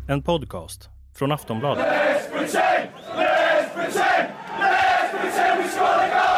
En podcast från Aftonbladet. Let's pretend we score the goal!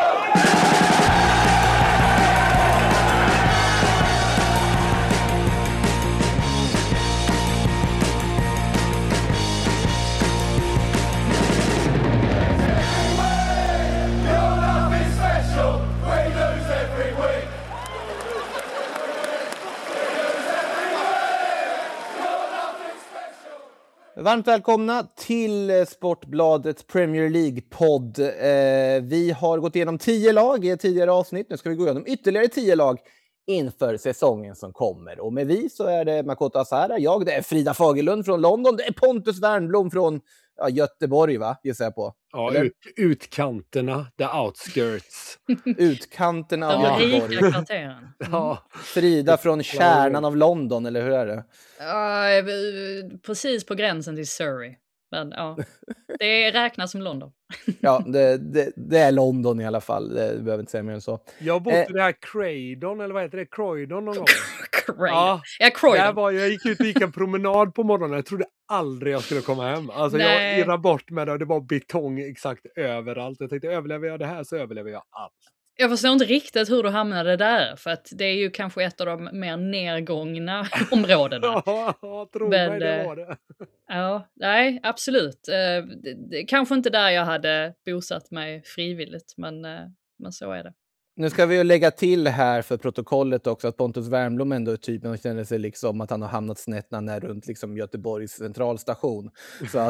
Varmt välkomna till Sportbladets Premier League-podd. Vi har gått igenom 10 lag i ett tidigare avsnitt. Nu ska vi gå igenom ytterligare 10 lag inför säsongen som kommer. Och med vi så är det Makoto Asahara, det är Frida Fagerlund från London, det är Pontus Wernbloom från Göteborg, va? Gissar jag på. Ja, utkanterna, the outskirts. Utkanterna av de Göteborg. rika kvarteren. Ja. Frida från kärnan av London, eller hur är det? Precis på gränsen till Surrey. Men ja, det räknas som London. Ja, det är London i alla fall. Det behöver inte säga mer än så. Jag bodde i det här Croydon, eller vad heter det? Croydon någon gång. Ja, Jag Croydon. gick ut och gick en promenad på morgonen. Jag trodde aldrig jag skulle komma hem. Alltså jag irrade bort med det och det var betong exakt överallt. Jag tänkte, överlever jag det här så överlever jag allt. Jag förstår inte riktigt hur du hamnade där, för att det är ju kanske ett av de mer nedgångna områdena. Ja, tro mig, det var det. Ja, nej, absolut. Kanske inte där jag hade bosatt mig frivilligt, men så är det. Nu ska vi ju lägga till här för protokollet också att Pontus Wernbloom ändå är typen och känner sig liksom att han har hamnat snett när han är runt liksom Göteborgs centralstation. Så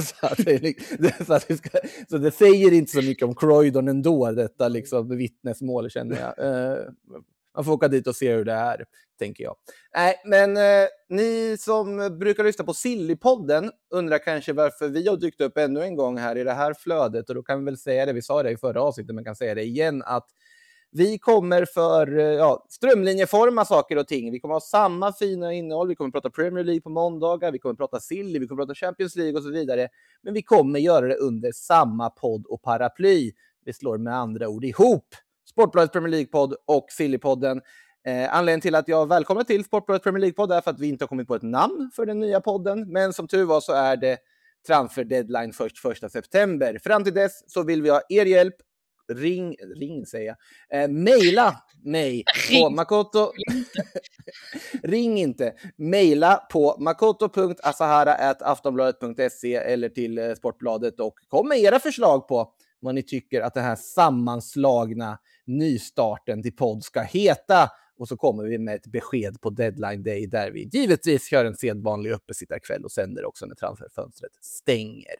det säger inte så mycket om Croydon ändå, detta liksom vittnesmål, känner jag. Man får åka dit och se hur det är, tänker jag. Nej, men ni som brukar lyssna på Sillypodden undrar kanske varför vi har dykt upp ännu en gång här i det här flödet. Och då kan vi väl säga det, vi sa det i förra avsnittet, men kan säga det igen, att vi kommer strömlinjeforma saker och ting. Vi kommer ha samma fina innehåll. Vi kommer prata Premier League på måndagar. Vi kommer prata Silly. Vi kommer prata Champions League och så vidare. Men vi kommer göra det under samma podd och paraply. Vi slår med andra ord ihop Sportbladets Premier League-podd och Sillypodden. Anledningen till att jag välkomnar till Sportbladets Premier League-podd är för att vi inte har kommit på ett namn för den nya podden. Men som tur var så är det transfer deadline först 1 september. Fram till dess så vill vi ha er hjälp. Ring säger jag. Maila mig på Makoto. Ring inte. Maila på makoto.asahara@aftonbladet.se eller till Sportbladet och kom med era förslag på vad ni tycker att den här sammanslagna nystarten till podd ska heta. Och så kommer vi med ett besked på deadline day där vi givetvis kör en sedvanlig uppesittarkväll och sänder också när transferfönstret stänger.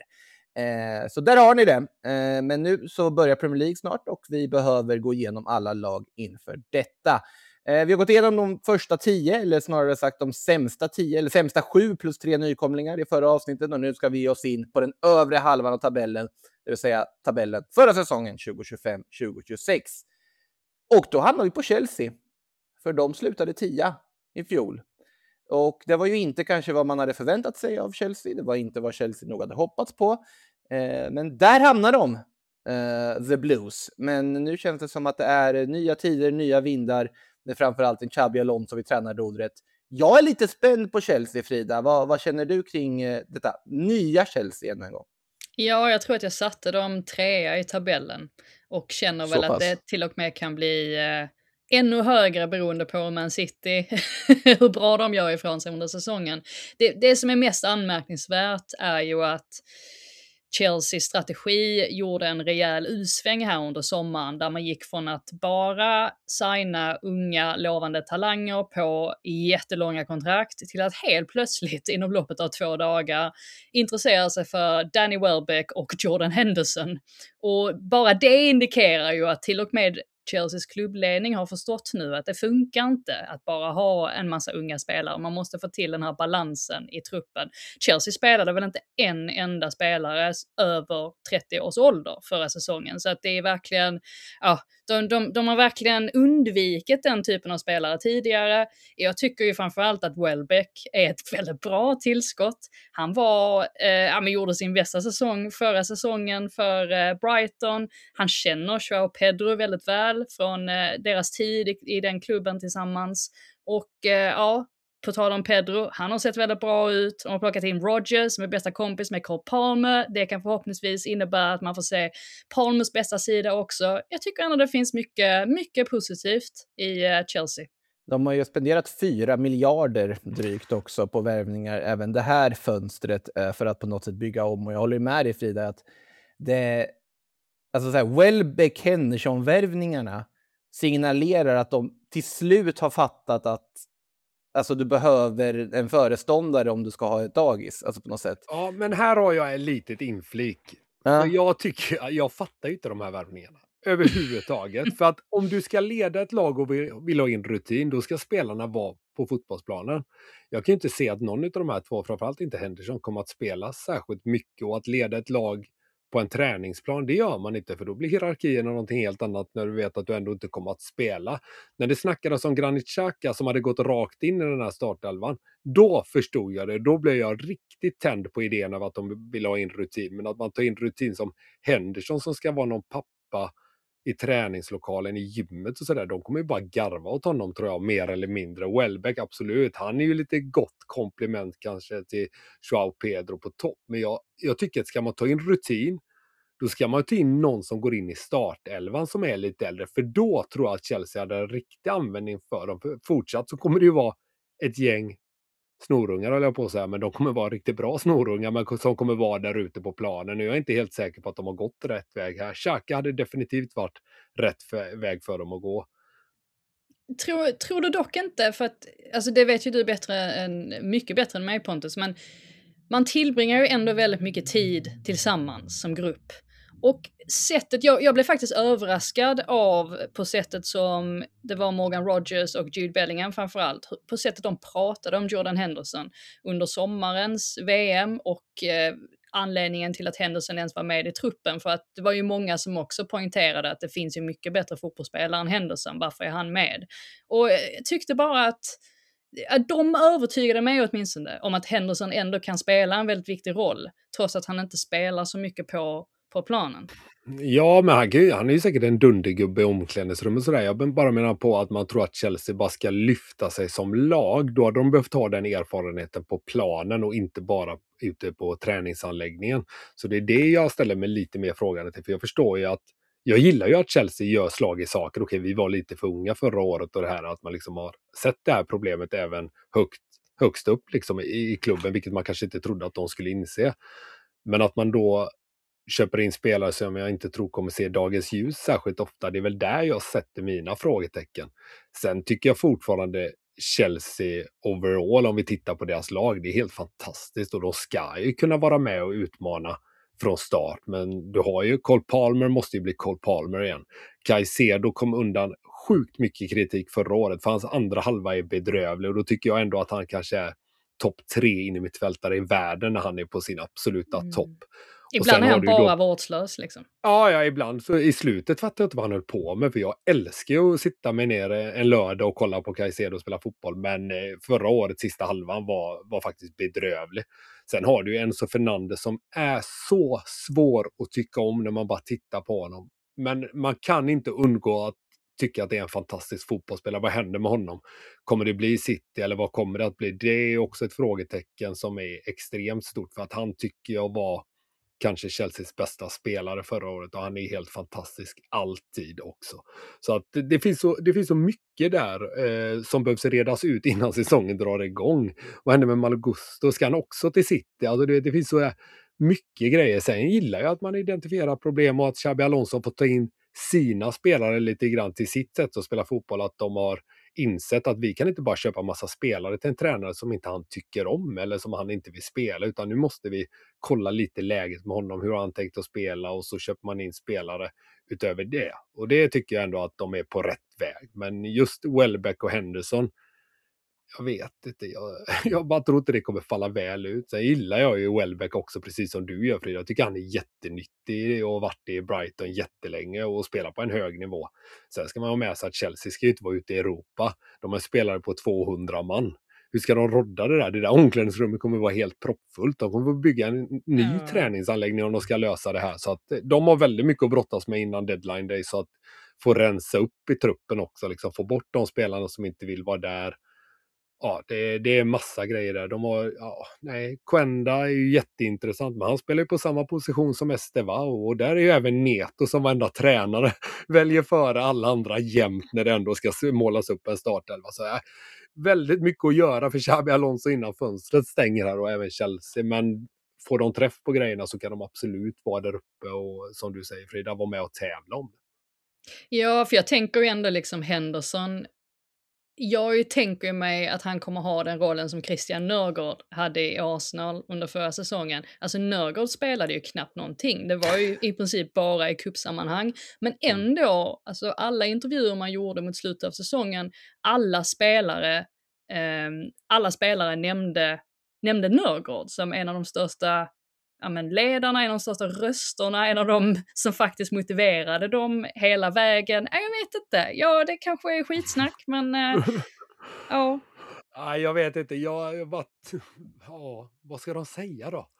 Så där har ni det. Men nu så börjar Premier League snart och vi behöver gå igenom alla lag inför detta. Vi har gått igenom de första 10, eller snarare sagt de sämsta 10, eller sämsta 7 plus 3 nykomlingar i förra avsnittet. Och nu ska vi ge oss in på den övre halvan av tabellen, det vill säga tabellen förra säsongen 2025-2026. Och då hamnar vi på Chelsea, för de slutade 10 i fjol. Och det var ju inte kanske vad man hade förväntat sig av Chelsea. Det var inte vad Chelsea nog hade hoppats på. Men där hamnar de, The Blues. Men nu känns det som att det är nya tider, nya vindar. Det är framförallt en Xabi Alonso vid tränarrodret. Jag är lite spänd på Chelsea, Frida. Vad känner du kring detta nya Chelsea en gång? Ja, jag tror att jag satte dem 3 i tabellen. Och känner väl att det till och med kan bli ännu högre beroende på Man City, hur bra de gör ifrån sig under säsongen. Det som är mest anmärkningsvärt är ju att Chelseas strategi gjorde en rejäl usväng här under sommaren där man gick från att bara signa unga lovande talanger på jättelånga kontrakt till att helt plötsligt inom loppet av 2 dagar intressera sig för Danny Welbeck och Jordan Henderson. Och bara det indikerar ju att till och med Chelseas klubbledning har förstått nu att det funkar inte att bara ha en massa unga spelare. Man måste få till den här balansen i truppen. Chelsea spelade väl inte en enda spelare över 30 års ålder förra säsongen. Så att det är verkligen, de har verkligen undvikit den typen av spelare tidigare. Jag tycker ju framförallt att Welbeck är ett väldigt bra tillskott. Han gjorde sin bästa säsong förra säsongen för Brighton. Han känner Joao Pedro väldigt väl från deras tid i den klubben tillsammans. Och på tal om Pedro, han har sett väldigt bra ut. De har plockat in Rodgers som är bästa kompis med Cole Palmer. Det kan förhoppningsvis innebära att man får se Palmers bästa sida också. Jag tycker ändå det finns mycket positivt i Chelsea. De har ju spenderat 4 miljarder drygt också på värvningar även det här fönstret för att på något sätt bygga om. Och jag håller med dig, Frida, att det, alltså så här, Welbeck-Henderson-värvningarna signalerar att de till slut har fattat att alltså, du behöver en föreståndare om du ska ha ett dagis, alltså på något sätt. Ja, men här har jag ett litet inflik. Ja. Jag fattar ju inte de här värvningarna överhuvudtaget. För att om du ska leda ett lag och vill ha in rutin, då ska spelarna vara på fotbollsplanen. Jag kan ju inte se att någon av de här två, framförallt inte Henderson, kommer att spela särskilt mycket. Och att leda ett lag på en träningsplan, det gör man inte, för då blir hierarkierna någonting helt annat när du vet att du ändå inte kommer att spela. När det snackades om Granit Xhaka som hade gått rakt in i den här startelvan, då förstod jag det. Då blev jag riktigt tänd på idén av att de vill ha in rutin. Men att man tar in rutin som Henderson som ska vara någon pappa i träningslokalen, i gymmet och sådär, de kommer ju bara garva åt honom, tror jag, mer eller mindre. Welbeck, absolut, han är ju lite gott komplement kanske till Joao Pedro på topp, men jag tycker att ska man ta in rutin, då ska man ta in någon som går in i startelvan som är lite äldre, för då tror jag att Chelsea hade en riktig användning för dem. För fortsatt så kommer det ju vara ett gäng snorungar, håller jag på att säga, men de kommer vara riktigt bra snorungar, men som kommer vara där ute på planen. Nu är jag inte helt säker på att de har gått rätt väg här. Xhaka hade definitivt varit rätt väg för dem att gå. Tror du dock inte, för att alltså det vet ju du mycket bättre än mig, Pontus, men man tillbringar ju ändå väldigt mycket tid tillsammans som grupp. Och sättet, jag blev faktiskt överraskad på sättet som det var Morgan Rodgers och Jude Bellingham framförallt, på sättet de pratade om Jordan Henderson under sommarens VM och anledningen till att Henderson ens var med i truppen, för att det var ju många som också poängterade att det finns ju mycket bättre fotbollsspelare än Henderson, varför är han med? Och jag tyckte bara att de övertygade mig åtminstone om att Henderson ändå kan spela en väldigt viktig roll, trots att han inte spelar så mycket på planen. Ja, men han är ju säkert en dundergubbe i omklädningsrummet sådär. Jag bara menar på att man tror att Chelsea bara ska lyfta sig som lag. Då har de behövt ha den erfarenheten på planen och inte bara ute på träningsanläggningen. Så det är det jag ställer mig lite mer frågande till. För jag förstår ju att jag gillar ju att Chelsea gör slag i saker. Okej, vi var lite för unga förra året och det här att man liksom har sett det här problemet även högst upp liksom i klubben, vilket man kanske inte trodde att de skulle inse. Men att man då köper in spelare som jag inte tror kommer se dagens ljus särskilt ofta. Det är väl där jag sätter mina frågetecken. Sen tycker jag fortfarande Chelsea overall, om vi tittar på deras lag, det är helt fantastiskt och de ska ju kunna vara med och utmana från start. Men du har ju Cole Palmer, måste ju bli Cole Palmer igen. Caicedo kom undan sjukt mycket kritik förra året, för hans andra halva är bedrövlig och då tycker jag ändå att han kanske är topp 3 innermittfältare i världen när han är på sin absoluta topp. Ibland är han bara vårdslös liksom. Ja, ibland. Så i slutet fattar jag inte vad han höll på med, för jag älskar ju att sitta mig ner en lördag och kolla på Caicedo och spela fotboll, men förra året, sista halvan, var faktiskt bedrövlig. Sen har du ju Enzo Fernandes som är så svår att tycka om när man bara tittar på honom. Men man kan inte undgå att tycka att det är en fantastisk fotbollsspelare. Vad händer med honom? Kommer det bli City eller vad kommer det att bli? Det är också ett frågetecken som är extremt stort, för att han tycker jag var kanske Chelseas bästa spelare förra året och han är helt fantastisk alltid också. Så att det finns så mycket där som behövs redas ut innan säsongen drar igång. Vad händer med Malo Gusto? Ska han också till City? Alltså det finns så mycket grejer. Sen gillar jag att man identifierar problem och att Xabi Alonso får ta in sina spelare lite grann till sitt sätt att spela fotboll, att de har insett att vi kan inte bara köpa massa spelare till en tränare som inte han tycker om eller som han inte vill spela, utan nu måste vi kolla lite läget med honom, hur han tänkt att spela, och så köper man in spelare utöver det. Och det tycker jag ändå att de är på rätt väg. Men just Welbeck och Henderson, jag vet inte, jag bara tror inte det kommer falla väl ut. Sen gillar jag ju Welbeck också, precis som du gör, Frida. Jag tycker han är jättenyttig och har varit i Brighton jättelänge och spelar på en hög nivå. Sen ska man ha med sig att Chelsea ska ju inte vara ute i Europa. De är spelare på 200 man. Hur ska de rodda det där? Det där omklädningsrummet kommer vara helt proppfullt. De kommer att bygga en ny träningsanläggning om de ska lösa det här. Så att de har väldigt mycket att brottas med innan deadline day, så att få rensa upp i truppen också. Liksom, få bort de spelarna som inte vill vara där. Ja, det är massa grejer där. Quenda är ju jätteintressant, men han spelar ju på samma position som Estevao, och där är ju även Neto som varenda tränare väljer före alla andra jämt när det ändå ska målas upp en startelva. Så väldigt mycket att göra för Xabi Alonso innan fönstret stänger här, och även Chelsea, men får de träff på grejerna så kan de absolut vara där uppe och, som du säger Frida, vara med och tävla om det. Ja, för jag tänker ju ändå liksom Henderson. Jag tänker ju mig att han kommer ha den rollen som Christian Nørgaard hade i Arsenal under förra säsongen. Alltså Nørgaard spelade ju knappt någonting. Det var ju i princip bara i cupsammanhang. Men ändå, alltså alla intervjuer man gjorde mot slutet av säsongen, alla spelare nämnde Nørgaard som en av de största ledarna, en av de största rösterna, en av dem som faktiskt motiverade dem hela vägen. Jag vet inte. Ja, det kanske är skitsnack, men ja. Nej, jag vet inte. Vad ska de säga då?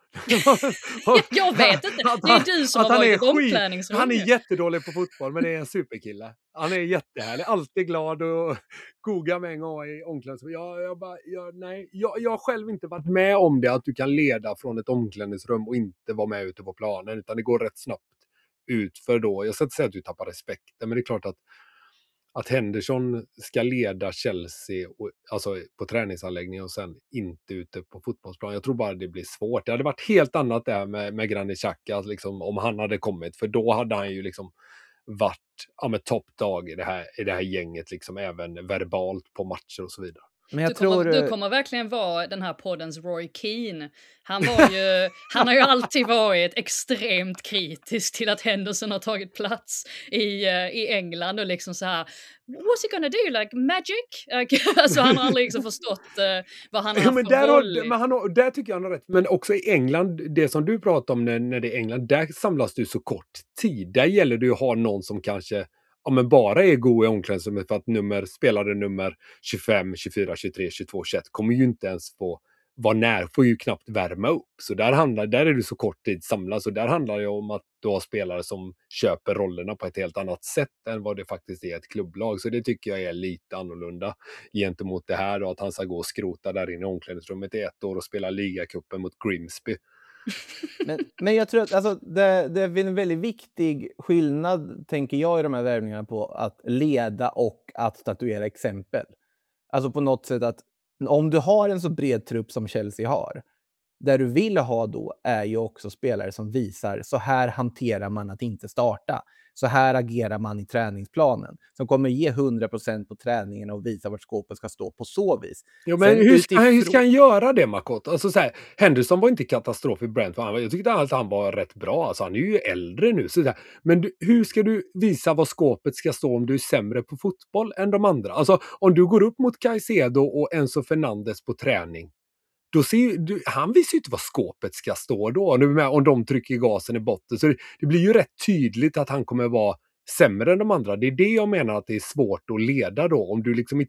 Jag vet inte. Det är du som har varit i omklädningsrummet. Han är jättedålig på fotboll, men det är en superkille. Han är jättehärlig, alltid glad och goga med en gång i omklädningsrummet. Jag har själv inte varit med om det, att du kan leda från ett omklädningsrum och inte vara med ute på planen, utan det går rätt snabbt ut för då. Jag ska inte säga att du tappar respekten, men det är klart att Henderson ska leda Chelsea alltså på träningsanläggningen och sen inte ute på fotbollsplan. Jag tror bara det blir svårt. Det hade varit helt annat där med Granit Xhaka liksom, om han hade kommit. För då hade han ju liksom varit med toppdag i det här gänget, liksom, även verbalt på matcher och så vidare. Men du kommer verkligen vara den här poddens Roy Keane. Han har ju alltid varit extremt kritisk till att Henderson har tagit plats i England och liksom så här, what's he gonna do, like magic? Alltså han har aldrig liksom förstått vad han har för roll. Där tycker jag han har rätt. Men också i England, det som du pratar om när det är England, där samlas du så kort tid. Där gäller det att ha någon som kanske bara är god i omklädningsrummet, för att spelare nummer 25, 24, 23, 22, 21 kommer ju inte ens få vara när, får ju knappt värma upp. Så där är det så kort tid samlas, och där handlar det om att du har spelare som köper rollerna på ett helt annat sätt än vad det faktiskt är ett klubblag. Så det tycker jag är lite annorlunda gentemot det här då, att han ska gå och skrota där inne i omklädningsrummet i 1 år och spela ligacupen mot Grimsby. Men jag tror att alltså, det är en väldigt viktig skillnad, tänker jag, i de här värvningarna på att leda och att statuera exempel. Alltså på något sätt att om du har en så bred trupp som Chelsea har, där du vill ha då är ju också spelare som visar så här hanterar man att inte starta. Så här agerar man i träningsplanen. Som kommer ge 100% på träningen och visa vart skåpet ska stå på så vis. Jo, men hur ska han göra det, Makot? Alltså så här, Henderson var inte katastrof i Brentford. Jag tyckte att han var rätt bra. Alltså, han är ju äldre nu. Så där. Men hur ska du visa vad skåpet ska stå om du är sämre på fotboll än de andra? Alltså om du går upp mot Caicedo och Enzo Fernandes på träning, då han visar ju inte vad skåpet ska stå då. Om de trycker gasen i botten. Så det blir ju rätt tydligt att han kommer vara sämre än de andra. Det är det jag menar att det är svårt att leda då. Om du liksom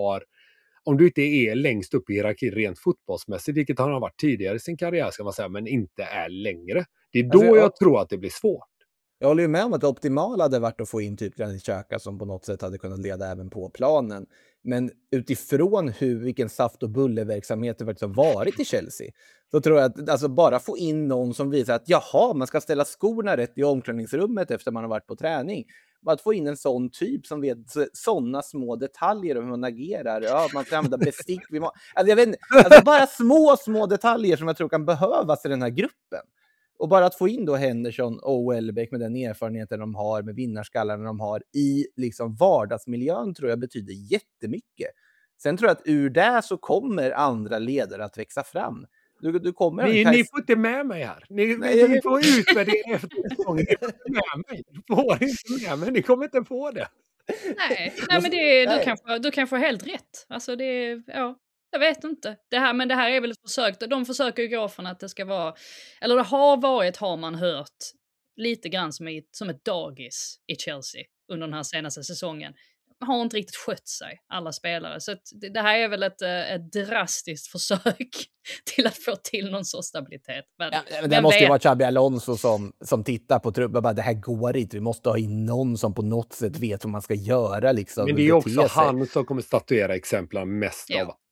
inte är längst upp i hierarkin rent fotbollsmässigt, vilket han har varit tidigare i sin karriär, ska man säga, men inte är längre. Det är då jag tror att det blir svårt. Jag håller ju med om att det optimala hade varit att få in typ Granit Xhaka som på något sätt hade kunnat leda även på planen. Men utifrån vilken saft- och bullerverksamhet det faktiskt har varit i Chelsea, så tror jag att alltså, bara få in någon som visar att man ska ställa skorna rätt i omklädningsrummet efter man har varit på träning. Bara att få in en sån typ som vet sådana små detaljer om hur man agerar. Ja, man ska använda bestick. Jag vet inte, bara små detaljer som jag tror kan behövas i den här gruppen. Och bara att få in då Henderson och Welbeck med den erfarenheten de har, med vinnarskallarna de har i liksom vardagsmiljön, tror jag betyder jättemycket. Sen tror jag att ur det så kommer andra ledare att växa fram. Du kommer ni får inte med mig här. Ni får utvärdera efter säsongen. Ni får inte med mig. Du får inte med mig. Ni kommer inte få det. Nej, men du kanske har helt rätt. Alltså jag vet inte. Det här är väl ett försök. De försöker ju gå från att det ska vara, eller det har man hört lite grann som ett dagis i Chelsea under den här senaste säsongen. Har inte riktigt skött sig, alla spelare. Så det här är väl ett drastiskt försök till att få till någon sorts stabilitet. Men det måste ju vara Xabi Alonso som tittar på truppen. Det här går inte. Vi måste ha in någon som på något sätt vet vad man ska göra. Liksom, men det är också han som kommer statuera exemplen mest av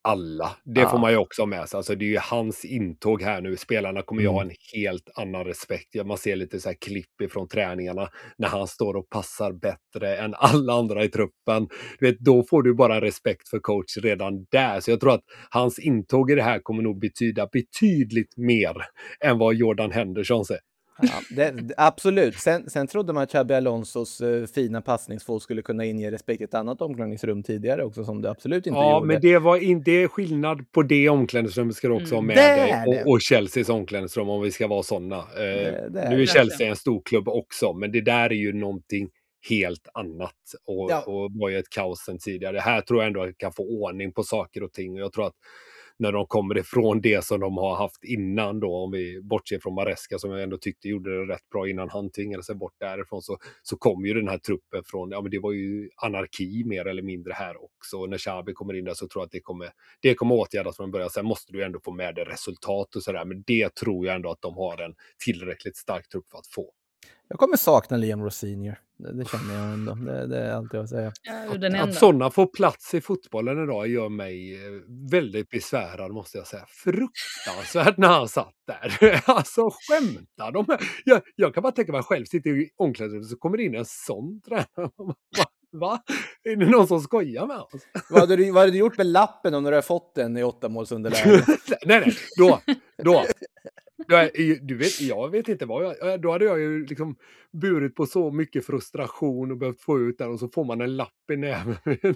alla. Det får man ju också ha med sig. Alltså det är ju hans intåg här nu. Spelarna kommer ju ha en helt annan respekt. Man ser lite så här klipp ifrån träningarna när han står och passar bättre än alla andra i truppen. Du vet, då får du bara respekt för coach redan där. Så jag tror att hans intåg i det här kommer nog betyda betydligt mer än vad Jordan Henderson säger. Ja, absolut. Sen trodde man att Xabi Alonsos fina passningsfot skulle kunna inge respekt i ett annat omklädningsrum tidigare också, som det absolut inte gjorde. Ja, men det är skillnad på det omklädningsrummet ska du också ha med dig. Och Chelseas omklädningsrum, om vi ska vara sådana. Nu är Chelsea en stor klubb också, men det där är ju någonting helt annat. Och var ju ett kaos sen tidigare. Här tror jag ändå att kan få ordning på saker och ting. Och jag tror att när de kommer ifrån det som de har haft innan då, om vi bortser från Maresca som jag ändå tyckte gjorde det rätt bra innan han tvingade sig bort därifrån, så kom ju den här truppen från, men det var ju anarki mer eller mindre här också. Och när Xabi kommer in där så tror jag att det kommer åtgärdas från början. Sen måste du ändå få med det resultat och sådär, men det tror jag ändå att de har en tillräckligt stark trupp för att få. Jag kommer sakna Liam Ross Senior. Det känner jag ändå. Det är allt jag vill säga. Att sådana får plats i fotbollen idag gör mig väldigt besvärad, måste jag säga. Fruktansvärt när han satt där. Alltså skämtar de? Jag kan bara tänka mig själv, sitter i omklädningsrummet så kommer det in en sån tränare. Va? Är det någon som skojar med oss? Vad hade du gjort med lappen om du hade fått den i 8-målsunderläge? Nej. Då. Du vet, jag vet inte vad då hade jag ju liksom burit på så mycket frustration och behövt få ut den, och så får man en lapp i näven.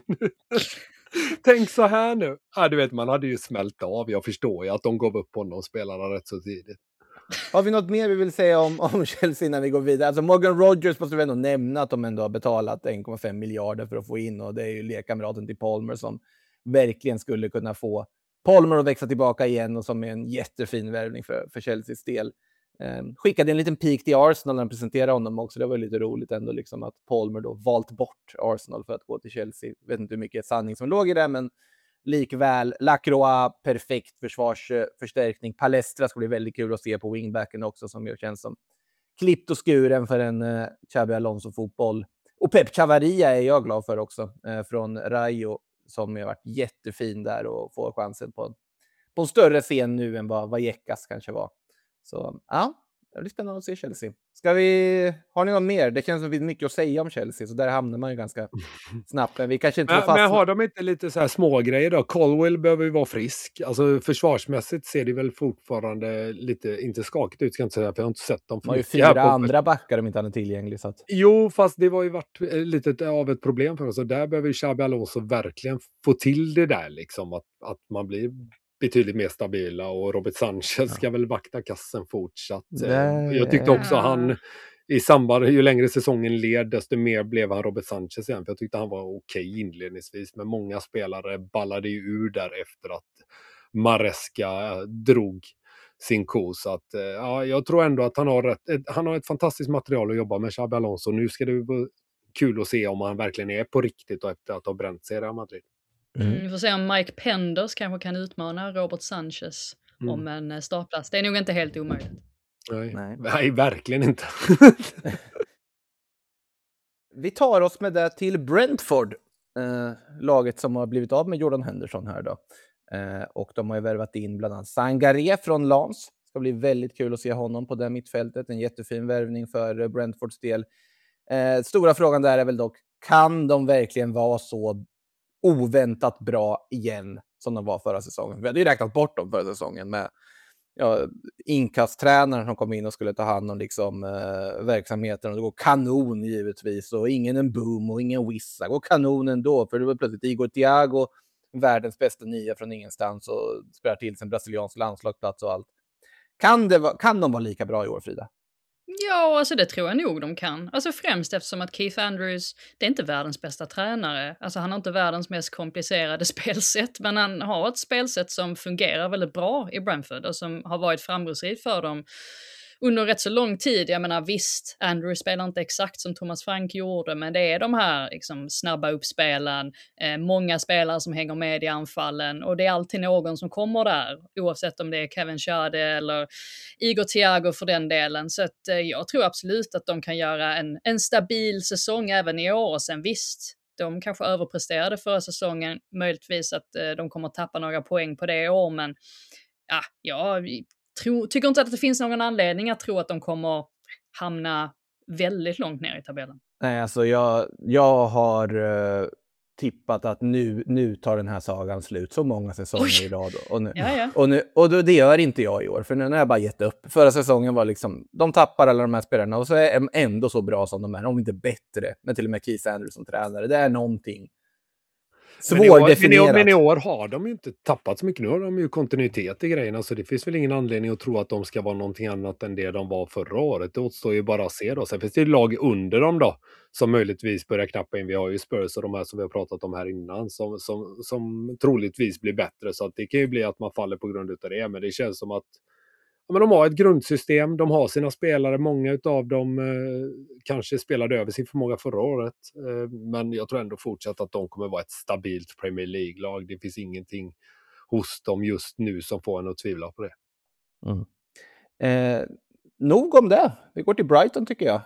Tänk så här nu. Du vet, man hade ju smält av. Jag förstår ju att de gav upp på honom, spelarna rätt så tidigt. Har vi något mer vi vill säga om Chelsea innan vi går vidare? Alltså Morgan Rogers måste vi ändå nämna att de ändå har betalat 1,5 miljarder för att få in, och det är ju lekkamraten till Palmer som verkligen skulle kunna få Palmer att växa tillbaka igen, och som är en jättefin värvning för Chelseas del. Skickade en liten pik till Arsenal när de presenterade honom också. Det var lite roligt ändå liksom att Palmer då valt bort Arsenal för att gå till Chelsea. Vet inte hur mycket sanning som låg i det, men likväl. Lacroix, perfekt försvarsförstärkning. Palestra ska bli väldigt kul att se på wingbacken också, som ju känns som klippt och skuren för en Xabi Alonso-fotboll. Och Pep Chavaria är jag glad för också, från Rayo, som har varit jättefin där och får chansen på en större scen nu än vad Vallecas kanske var. Så ja, det blir spännande att se Chelsea. Har ni något mer? Det känns som det finns mycket att säga om Chelsea, så där hamnar man ju ganska snabbt. Men vi kanske inte får fast. Men har de inte lite så här små grejer då? Colwell behöver ju vara frisk. Alltså försvarsmässigt ser det väl fortfarande lite, inte skakigt ut, ska jag inte säga, för jag har inte sett dem. De har ju 4 andra backar de inte hade tillgänglig. Så att... Jo, fast det var ju varit lite av ett problem för oss. Och där behöver Xabi Alonso verkligen få till det där, liksom, att man blir betydligt mer stabila, och Robert Sanchez ska väl vakta kassen fortsatt. Jag tyckte också han i samband, ju längre säsongen led, desto mer blev han Robert Sanchez igen, för jag tyckte han var okej inledningsvis, men många spelare ballade ju ur där efter att Maresca drog sin ko. Så att jag tror ändå att han har ett fantastiskt material att jobba med, Xabi Alonso. Nu ska det vara kul att se om han verkligen är på riktigt, och efter att ha bränt sig i Real Madrid. Vi får se om Mike Penders kanske kan utmana Robert Sanchez om en startplats. Det är nog inte helt omöjligt. Nej, verkligen inte. Vi tar oss med det till Brentford. Laget som har blivit av med Jordan Henderson här då. Och de har ju värvat in bland annat Sangaré från Lens. Det ska bli väldigt kul att se honom på det mittfältet. En jättefin värvning för Brentfords del. Stora frågan där är väl dock, kan de verkligen vara så oväntat bra igen som de var förra säsongen? Vi hade ju räknat bort dem förra säsongen med inkasttränaren som kom in och skulle ta hand om liksom, verksamheten, och det går kanon givetvis, och ingen en boom och ingen Wissa, går kanon ändå, för det var plötsligt Igor Thiago, världens bästa nia från ingenstans, och spelar till sin brasiliansk landslagsplats och allt. Kan de vara lika bra i år, Frida? Ja, alltså det tror jag nog de kan. Alltså främst eftersom att Keith Andrews, det är inte världens bästa tränare. Alltså han har inte världens mest komplicerade spelsätt, men han har ett spelsätt som fungerar väldigt bra i Brentford och som har varit framgångsrikt för dem under rätt så lång tid. Jag menar visst, Andrews spelar inte exakt som Thomas Frank gjorde, men det är de här liksom, snabba uppspelen, många spelare som hänger med i anfallen, och det är alltid någon som kommer där, oavsett om det är Kevin Schade eller Igor Thiago för den delen. Så att, jag tror absolut att de kan göra en stabil säsong även i år. Och sen visst, de kanske överpresterade förra säsongen. Möjligtvis att de kommer att tappa några poäng på det år, men jag tycker inte att det finns någon anledning att tro att de kommer hamna väldigt långt ner i tabellen. Nej, alltså jag har tippat att nu tar den här sagan slut så många säsonger i rad. Och det gör inte jag i år, för nu har jag bara gett upp. Förra säsongen var liksom, de tappar alla de här spelarna och så är de ändå så bra som de är, om inte bättre. Men till och med Keith Andrews som tränare, det är någonting svårdefinierat. Men i år har de ju inte tappat så mycket. Nu har de ju kontinuitet i grejerna, så det finns väl ingen anledning att tro att de ska vara någonting annat än det de var förra året. Det återstår ju bara att se då. Sen finns det ju lag under dem då, som möjligtvis börjar knappa in. Vi har ju Spurs och de här som vi har pratat om här innan, som troligtvis blir bättre. Så att det kan ju bli att man faller på grund av det. Men det känns som att de har ett grundsystem, de har sina spelare, många av dem kanske spelade över sin förmåga förra året, men jag tror ändå fortsatt att de kommer vara ett stabilt Premier League-lag. Det finns ingenting hos dem just nu som får en att tvivla på det. Nog om det. Vi går till Brighton tycker jag.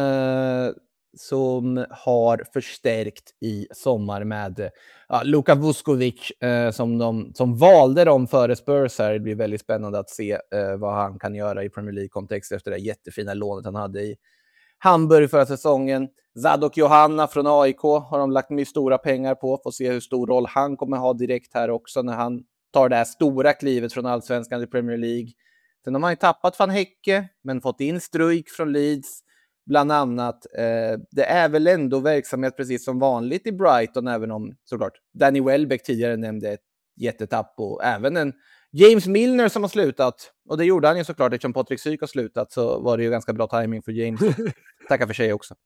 Som har förstärkt i sommar med Luka Vuskovic som valde dem före Spurs här. Det blir väldigt spännande att se vad han kan göra i Premier League-kontext efter det jättefina lånet han hade i Hamburg förra säsongen. Zadok Johanna från AIK har de lagt mycket stora pengar på. Får se hur stor roll han kommer ha direkt här också när han tar det här stora klivet från Allsvenskan till Premier League. Sen har man ju tappat Van Hecke, men fått in Struik från Leeds. Bland annat, det är väl ändå verksamhet precis som vanligt i Brighton, även om såklart Danny Welbeck tidigare nämnde ett jättetapp och även en James Milner som har slutat. Och det gjorde han ju såklart, eftersom Patrik Syk har slutat så var det ju ganska bra timing för James. Tacka för sig också.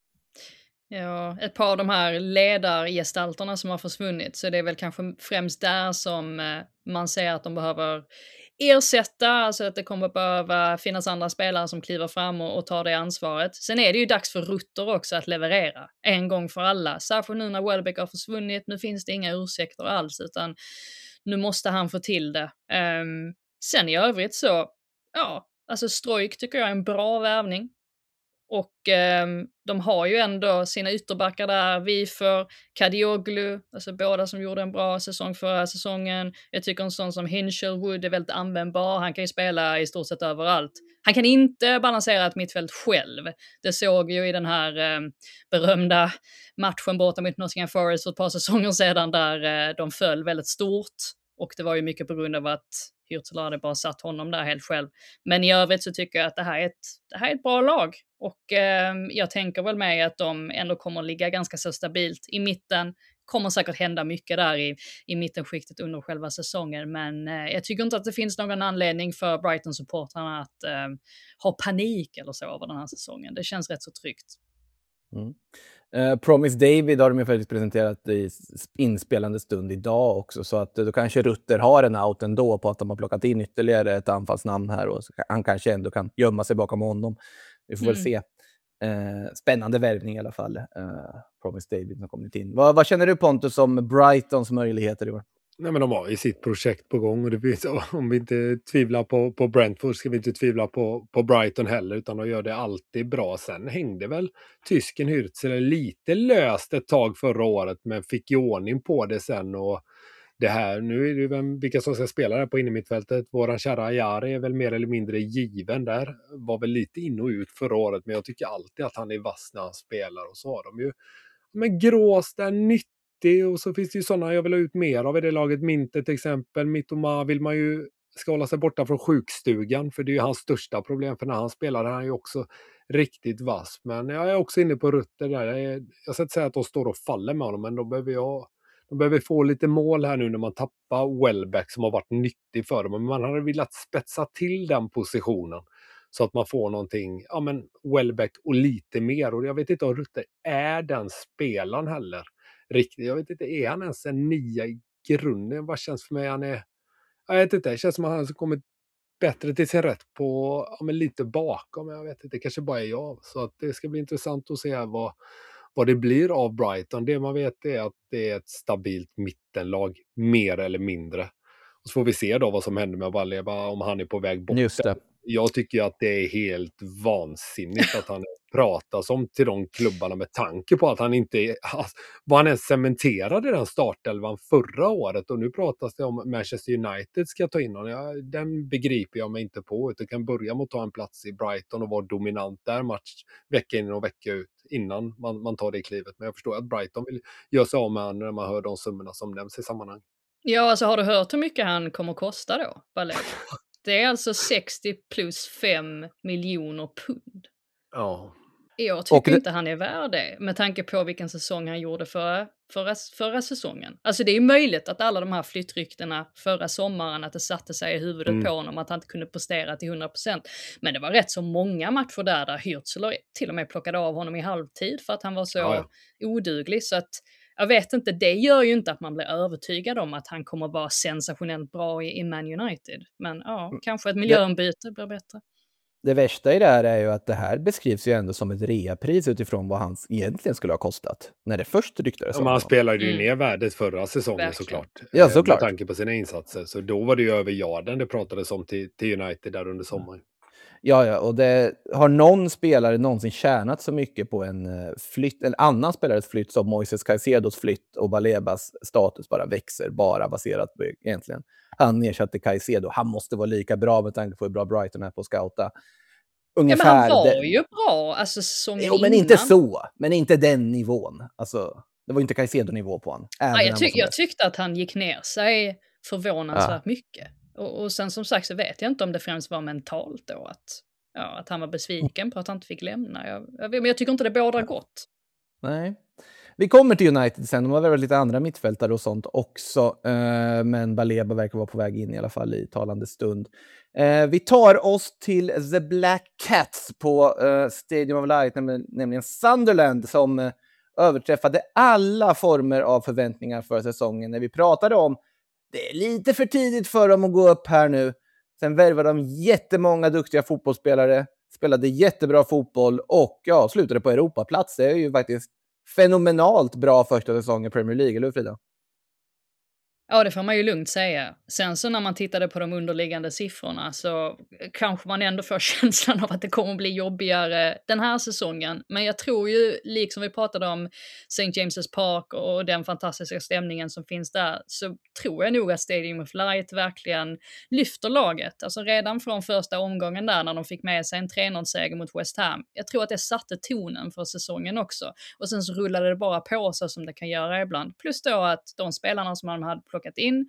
Ja, ett par av de här ledargestalterna som har försvunnit, så det är väl kanske främst där som man ser att de behöver ersätta, alltså att det kommer behöva finnas andra spelare som kliver fram och tar det ansvaret. Sen är det ju dags för Rutter också att leverera en gång för alla. Särskilt nu när Welbeck har försvunnit, nu finns det inga ursäkter alls, utan nu måste han få till det. Sen i övrigt så, alltså Struik tycker jag är en bra värvning. Och de har ju ändå sina ytterbackar där, Wiefer, Kadioglu, alltså båda som gjorde en bra säsong förra säsongen. Jag tycker en sån som Hinchelwood är väldigt användbar, han kan ju spela i stort sett överallt. Han kan inte balansera ett mittfält själv. Det såg ju i den här berömda matchen borta mot Nottingham Forest för ett par säsonger sedan där de föll väldigt stort. Och det var ju mycket på grund av att Hürtel hade bara satt honom där helt själv. Men i övrigt så tycker jag att det här är ett bra lag. Och jag tänker väl med att de ändå kommer att ligga ganska så stabilt i mitten. Kommer säkert hända mycket där i mittenskiktet under själva säsongen. Men jag tycker inte att det finns någon anledning för Brighton-supportrarna att ha panik eller så över den här säsongen. Det känns rätt så tryggt. Promise David har de ju faktiskt presenterat i inspelande stund idag också, så att då kanske Rutter har en out ändå på att de har plockat in ytterligare ett anfallsnamn här och så han kanske ändå kan gömma sig bakom honom. Vi får väl se. Spännande värvning i alla fall. Promise David som kommit in. Vad känner du, Pontus, om Brightons möjligheter i år? Nej, men de har ju sitt projekt på gång och det finns, om vi inte tvivlar på Brentford ska vi inte tvivla på Brighton heller, utan de gör det alltid bra. Sen hängde väl tysken Hürtel lite löst ett tag förra året, men fick ju ordning på det sen. Och det här, nu är det ju vilka som ska spela där på innermittfältet. Våran kära Ajari är väl mer eller mindre given där. Var väl lite in och ut förra året, men jag tycker alltid att han är vass när han spelar. Och så har de ju men Grås där, nytt. Och så finns det ju sådana jag vill ha ut mer av i det laget. Minte till exempel. Mittoma vill man ju ska hålla sig borta från sjukstugan, för det är ju hans största problem, för när han spelar är han ju också riktigt vass. Men jag är också inne på Rutter där. Jag ska inte säga att de står och faller med honom, men de behöver få lite mål här nu när man tappar Welbeck som har varit nyttig för dem. Men man hade velat spetsa till den positionen så att man får någonting, Welbeck och lite mer. Och jag vet inte om Rutter är den spelaren heller. Riktigt. Jag vet inte, är han ens en nia i grunden? Vad känns för mig? Jag vet inte, det känns som att han har kommit bättre till sin rätt på lite bakom. Jag vet inte, det kanske bara är jag. Så att det ska bli intressant att se vad det blir av Brighton. Det man vet är att det är ett stabilt mittenlag, mer eller mindre. Och så får vi se då vad som händer med Baleba, om han är på väg bort. Just det. Jag tycker att det är helt vansinnigt att han är pratas om till de klubbarna med tanke på att han inte var han ens cementerad i den startelvan förra året, och nu pratas det om Manchester United ska ta in honom. Den begriper jag mig inte på, utan kan börja med att ta en plats i Brighton och vara dominant där match vecka in och vecka ut innan man tar det klivet. Men jag förstår att Brighton vill göra sig av med honom när man hör de summorna som nämns i sammanhang. Ja, alltså har du hört hur mycket han kommer att kosta då, Baleba? Det är alltså 60 plus 5 miljoner pund. Ja. Jag tycker inte han är värd det, med tanke på vilken säsong han gjorde förra säsongen. Alltså det är ju möjligt att alla de här flyttryktena förra sommaren, att det satte sig i huvudet på honom, att han inte kunde prestera till 100%. Men det var rätt så många matcher där Hürzeler till och med plockade av honom i halvtid för att han var så oduglig. Så att jag vet inte, det gör ju inte att man blir övertygad om att han kommer vara sensationellt bra i Man United. Men kanske ett miljöombyte blir bättre. Det värsta i det här är ju att det här beskrivs ju ändå som ett reapris utifrån vad han egentligen skulle ha kostat när det först ryktades. Man spelade ju ner värdet förra säsongen såklart. Ja, såklart. Med tanke på sina insatser. Så då var det ju över yarden det pratades om till United där under sommaren. Ja, och det har någon spelare någonsin tjänat så mycket på en flytt, en annan spelares flytt som Moises Caicedos flytt, och Balebas status bara växer, bara baserat på egentligen. Han ersatte Caicedo, han måste vara lika bra med tanke på hur bra Brighton är på att scouta. Ungefär men han var ju bra, alltså säsongen innan. Men inte så, men inte den nivån. Alltså, det var inte Caicedo-nivå på honom. Jag tyckte att han gick ner sig förvånansvärt mycket. Och sen som sagt så vet jag inte om det främst var mentalt då att han var besviken på att han inte fick lämna. Men jag tycker inte det bådar gott. Nej. Vi kommer till United sen. De har väl lite andra mittfältare och sånt också. Men Baleba verkar vara på väg in i alla fall i talande stund. Vi tar oss till The Black Cats på Stadium of Light, nämligen Sunderland, som överträffade alla former av förväntningar för säsongen. När vi pratade om det är lite för tidigt för dem att gå upp här nu. Sen värvade de jättemånga duktiga fotbollsspelare, spelade jättebra fotboll och slutade på Europaplats. Det är ju faktiskt fenomenalt bra första säsongen i Premier League, eller hur Frida? Ja, det får man ju lugnt säga. Sen så när man tittade på de underliggande siffrorna så kanske man ändå får känslan av att det kommer bli jobbigare den här säsongen. Men jag tror ju, liksom vi pratade om St. James's Park och den fantastiska stämningen som finns där, så tror jag nog att Stadium of Light verkligen lyfter laget. Alltså redan från första omgången där när de fick med sig en 3-0-seger mot West Ham. Jag tror att det satte tonen för säsongen också. Och sen så rullade det bara på så som det kan göra ibland. Plus då att de spelarna som man hade plockat in,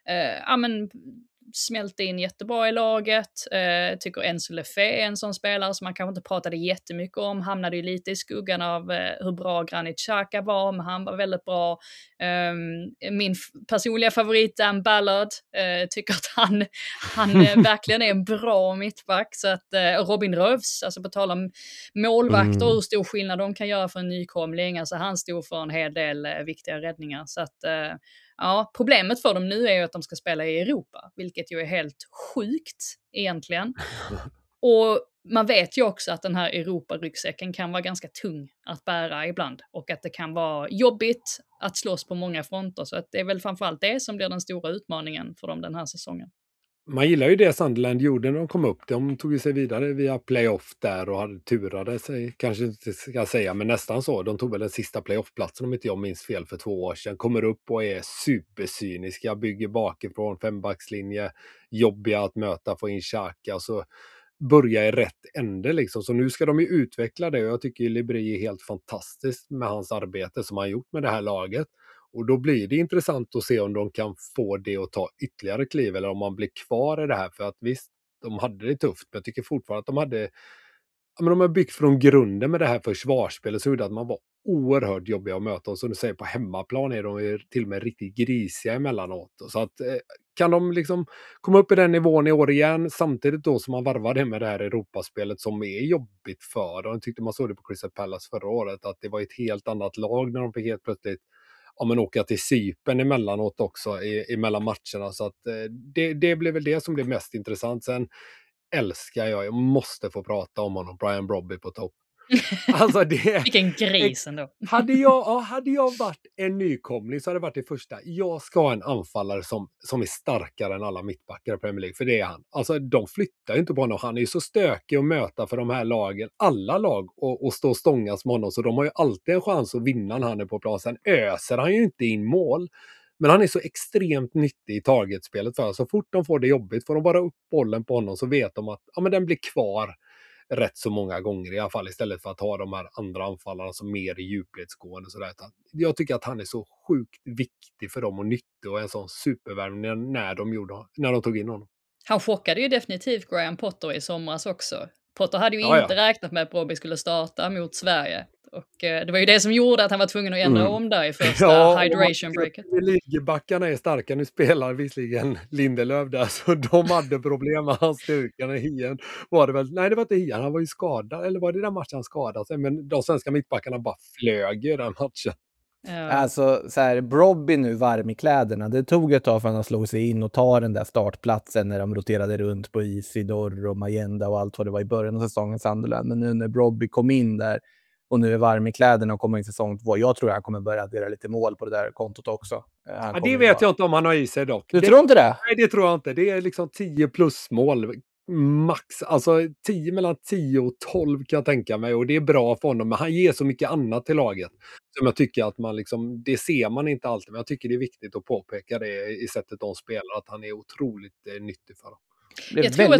smälte in jättebra i laget. Tycker Enzo Lefebvre är en sån spelare som man kanske inte pratade jättemycket om. Hamnade ju lite i skuggan av hur bra Granit Xhaka var, men han var väldigt bra. Min personliga favorit Dan Ballard, tycker att han verkligen är en bra mittback. Så att Robin Rövs, alltså på tal om målvakter och hur stor skillnad de kan göra för en nykomling, alltså han stod för en hel del viktiga räddningar. Så att problemet för dem nu är ju att de ska spela i Europa, vilket ju är helt sjukt egentligen. Och man vet ju också att den här Europa-ryggsäcken kan vara ganska tung att bära ibland, och att det kan vara jobbigt att slåss på många fronter. Så att det är väl framförallt det som blir den stora utmaningen för dem den här säsongen. Man gillar ju det Sunderland gjorde när de kom upp. De tog sig vidare via playoff där och hade turade sig, kanske inte ska säga, men nästan så. De tog väl den sista playoffplatsen om inte jag minns fel för 2 år sedan. Kommer upp och är supercyniska, bygger bakifrån, 5-backslinje, jobbiga att möta, få in Xhaka, så börja i rätt ände liksom. Så nu ska de ju utveckla det, och jag tycker Libri är helt fantastiskt med hans arbete som han gjort med det här laget. Och då blir det intressant att se om de kan få det att ta ytterligare kliv, eller om man blir kvar i det här. För att visst, de hade det tufft, men jag tycker fortfarande att de har byggt från grunden med det här försvarsspelet, så att man var oerhört jobbiga att möta. Och som du säger, på hemmaplan är de ju till och med riktigt grisiga emellanåt. Så att kan de liksom komma upp i den nivån i år igen, samtidigt då som man varvar det med det här Europaspelet som är jobbigt för dem. Jag tyckte man såg det på Crystal Palace förra året, att det var ett helt annat lag när de fick helt plötsligt åka till Cypern emellanåt också emellan matcherna. Så att det blev väl det som blev mest intressant. Sen älskar jag måste få prata om honom, Brian Brobby på topp. Alltså vilken gris ändå. Hade jag varit en nykomling så hade det varit det första. Jag ska ha en anfallare som är starkare än alla mittbackar i Premier League, för det är han. Alltså de flyttar ju inte på honom. Han är ju så stökig att möta för de här lagen. Alla lag och stå och stångas med honom, så de har ju alltid en chans att vinna när han är på plats. Sen öser han ju inte in mål. Men han är så extremt nyttig i targetspelet för. Så fort de får det jobbigt får de bara upp bollen på honom, så vet de att men den blir kvar rätt så många gånger i alla fall, istället för att ha de här andra anfallarna som mer i djupledsgående. Jag tycker att han är så sjukt viktig för dem och nyttig, och en sån supervärvning när de tog in honom. Han chockade ju definitivt Graham Potter i somras också. Potter hade ju inte räknat med att Brobbey skulle starta mot Sverige. Och det var ju det som gjorde att han var tvungen att ändra om där i första hydration breaket. Ligebackarna är starka. Nu spelar visserligen Lindelöf där, så de hade problem med hans styrka. När Hien var det väl, nej det var inte Hien, han var ju skadad, eller var det den matchen han skadade sig? Men de svenska mittbackarna bara flög i den matchen. Ja. Alltså så här, Brobbey nu varm i kläderna. Det tog ett tag för han slog sig in och ta den där startplatsen när de roterade runt på Isidor och Magenda och allt vad det var i början av säsongen Sunderland. Men nu när Brobbey kom in där och nu är varm i kläderna och kommer in säsong 2. Jag tror att han kommer börja addera lite mål på det där kontot också. Det vet jag inte om han har i sig dock. Du tror inte det? Nej, det tror jag inte. Det är liksom 10 plus mål. Max, alltså 10 mellan 10 och 12 kan jag tänka mig, och det är bra för honom, men han ger så mycket annat till laget som jag tycker att man liksom, det ser man inte alltid, men jag tycker det är viktigt att påpeka det i sättet de spelar, att han är otroligt nyttig för dem. Jag tror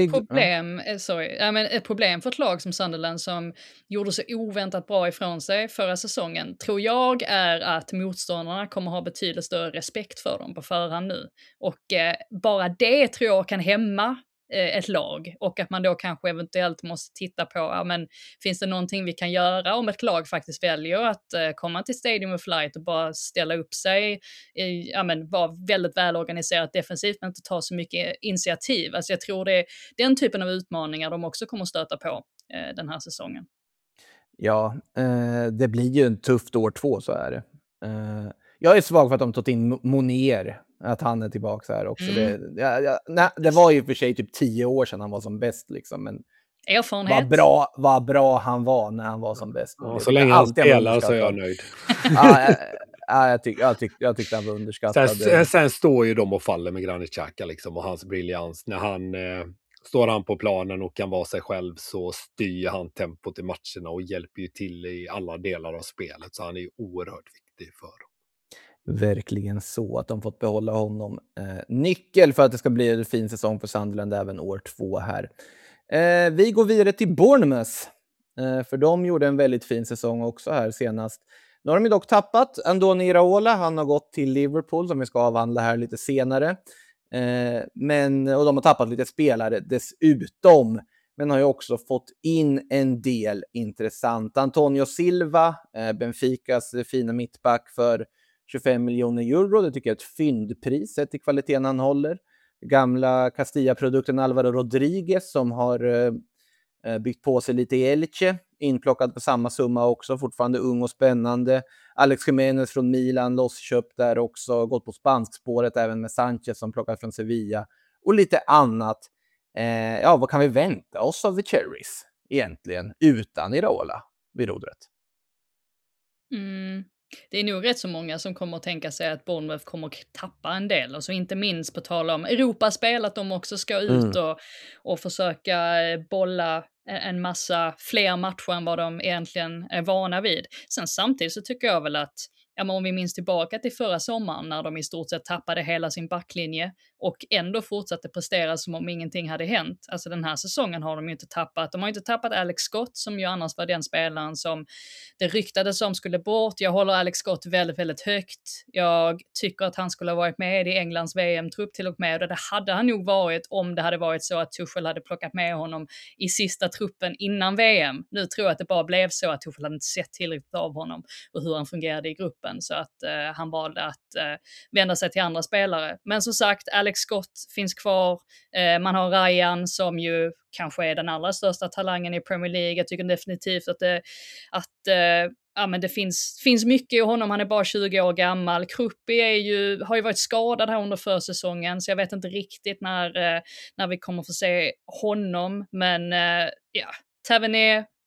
ett problem för ett lag som Sunderland som gjorde så oväntat bra ifrån sig förra säsongen, tror jag, är att motståndarna kommer ha betydligt större respekt för dem på förhand nu. Och bara det tror jag kan hämma ett lag, och att man då kanske eventuellt måste titta på, finns det någonting vi kan göra om ett lag faktiskt väljer att komma till Stadium of Light och bara ställa upp sig, vara väldigt välorganiserat defensivt men inte ta så mycket initiativ. Alltså jag tror det är den typen av utmaningar de också kommer att stöta på den här säsongen. Ja, det blir ju en tufft år 2, så är det. Jag är svag för att de tagit in Monier, att han är tillbaka här också. Det var ju för sig typ 10 år sedan han var som bäst liksom, men erfarenhet. Vad bra han var när han var som bäst. Ja, så länge han spelar så är jag nöjd. Jag tyckte han var underskattad. Sen står ju de och faller med Granit Xhaka liksom, och hans briljans. När han står han på planen och kan vara sig själv, så styr han tempot i matcherna och hjälper ju till i alla delar av spelet. Så han är ju oerhört viktig för dem. Verkligen så, att de fått behålla honom. Nyckel för att det ska bli en fin säsong för Sunderland även år 2 här. Vi går vidare till Bournemouth. För de gjorde en väldigt fin säsong också här senast. Nu har de dock tappat Andoni Iraola. Han har gått till Liverpool som vi ska avhandla här lite senare. Och de har tappat lite spelare dessutom. Men har ju också fått in en del intressant. Antonio Silva, Benficas fina mittback för 25 miljoner euro. Det tycker jag är ett fyndpris sett till kvaliteten han håller. Gamla Castilla-produkten Alvaro Rodriguez som har byggt på sig lite i Elche. Inplockad på samma summa också. Fortfarande ung och spännande. Alex Jimenez från Milan lossköpt där också. Gått på spanskspåret även med Sanchez som plockat från Sevilla. Och lite annat. Vad kan vi vänta oss av The Cherries egentligen utan Iraola vid rodret? Det är nog rätt så många som kommer att tänka sig att Bournemouth kommer att tappa en del. Och så inte minst på tal om Europaspel, att de också ska ut och försöka bolla en massa fler matcher än vad de egentligen är vana vid. Sen samtidigt så tycker jag väl att om vi minns tillbaka till förra sommaren när de i stort sett tappade hela sin backlinje och ändå fortsatte prestera som om ingenting hade hänt. Alltså den här säsongen har de ju inte tappat. De har inte tappat Alex Scott som ju annars var den spelaren som det ryktades som skulle bort. Jag håller Alex Scott väldigt, väldigt högt. Jag tycker att han skulle ha varit med i Englands VM-trupp till och med. Och det hade han nog varit om det hade varit så att Tuchel hade plockat med honom i sista truppen innan VM. Nu tror jag att det bara blev så att Tuchel hade inte sett tillräckligt av honom och hur han fungerade i gruppen. Så att han valde att vända sig till andra spelare. Men som sagt, Alex Scott finns kvar. Man har Ryan som ju kanske är den allra största talangen i Premier League. Jag tycker definitivt att det finns mycket i honom. Han är bara 20 år gammal. Kruppi har ju varit skadad här under försäsongen, så jag vet inte riktigt när vi kommer få se honom. Men Tavernier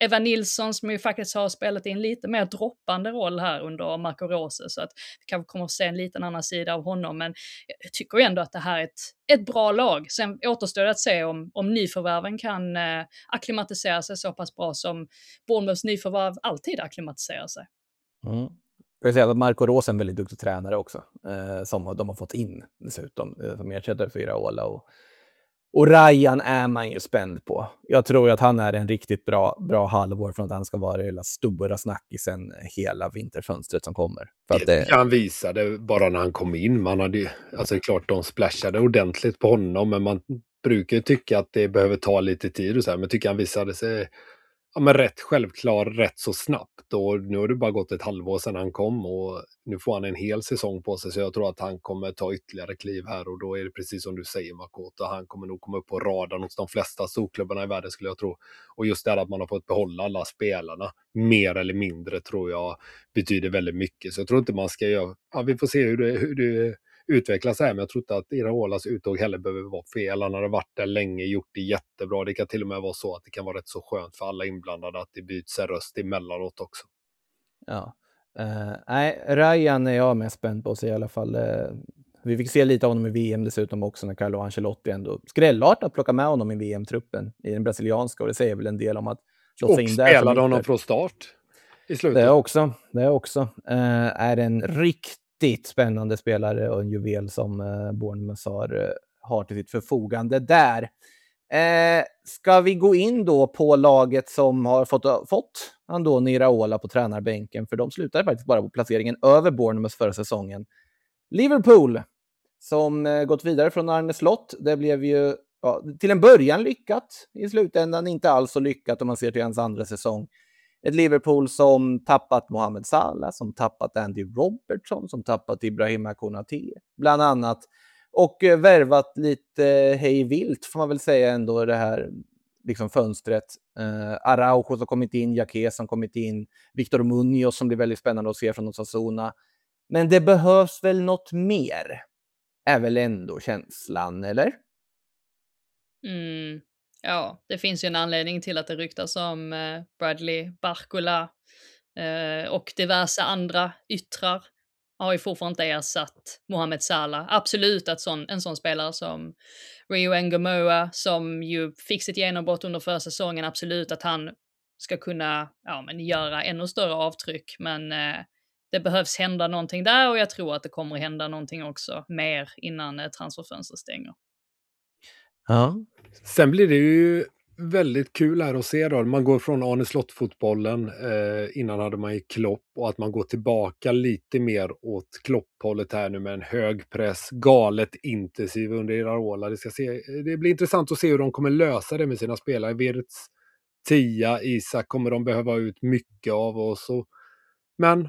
Evan Nilsson som ju faktiskt har spelat in lite mer droppande roll här under Marco Rose, så att vi kanske kommer att se en liten annan sida av honom, men jag tycker ändå att det här är ett bra lag. Sen återstår det att se om nyförvärven kan akklimatisera sig så pass bra som Bournemouths nyförvärv alltid akklimatiserar sig. Jag vill säga att Marco Rose är en väldigt duktig tränare också, som de har fått in dessutom, som ersättare för Iraola. Och Ryan är man ju spänd på. Jag tror att han är en riktigt bra halvår från att han ska vara hela stora snackisen hela vinterfönstret som kommer. För att det han visade bara när han kom in. Man hade ju, alltså det är klart de splashade ordentligt på honom, men man brukar ju tycka att det behöver ta lite tid och så här, men tycker han visade sig rätt självklar, rätt så snabbt, och nu har det bara gått ett halvår sedan han kom och nu får han en hel säsong på sig, så jag tror att han kommer ta ytterligare kliv här, och då är det precis som du säger, Makoto, han kommer nog komma upp på radarn hos de flesta storklubbarna i världen, skulle jag tro. Och just det att man har fått behålla alla spelarna mer eller mindre tror jag betyder väldigt mycket, så jag tror inte man ska göra, vi får se hur det utvecklas här, men jag tror inte att Iraolas uttåg heller behöver vara fel. Han har varit där länge, gjort det jättebra. Det kan till och med vara så att det kan vara rätt så skönt för alla inblandade att det byts en röst emellanåt också. Ja. Nej, Ryan är jag mest spänd på sig i alla fall. Vi fick se lite av honom i VM dessutom också, när Carlo Ancelotti ändå skrällartat plocka med honom i VM-truppen i den brasilianska, och det säger väl en del om att slåss in där. Och spelade honom från start i slutet. Det är också. Är en riktigt spännande spelare och en juvel som Bournemouth har till sitt förfogande där. Ska vi gå in då på laget som har fått Andoni Iraola på tränarbänken, för de slutade faktiskt bara på placeringen över Bournemouth förra säsongen. Liverpool, som gått vidare från Arne Slott. Det blev ju till en början lyckat, i slutändan inte alls så lyckat om man ser till hans andra säsong. Ett Liverpool som tappat Mohamed Salah, som tappat Andy Robertson, som tappat Ibrahima Konaté bland annat, och värvat lite hej vilt får man väl säga ändå det här liksom fönstret. Araujo som kommit in, Jake som kommit in, Victor Munoz som blir väldigt spännande att se från Osasuna. Men det behövs väl något mer, är väl ändå känslan, eller? Ja, det finns ju en anledning till att det ryktas om Bradley Barcola och diverse andra yttrar har ju fortfarande inte ersatt Mohamed Salah. Absolut att en sån spelare som Rio Ngomoa, som ju fick sitt genombrott under förra säsongen, absolut att han ska kunna göra ännu större avtryck, men det behövs hända någonting där, och jag tror att det kommer att hända någonting också mer innan transferfönstret stänger. Ja. Sen blir det ju väldigt kul här att se då. Man går från Arne Slott-fotbollen, innan hade man ju Klopp, och att man går tillbaka lite mer åt Klopp-hållet här nu med en hög press, galet intensiv under Iraola. Det blir intressant att se hur de kommer lösa det med sina spelare. Wirtz, Tia, Isak kommer de behöva ut mycket av, och så. Men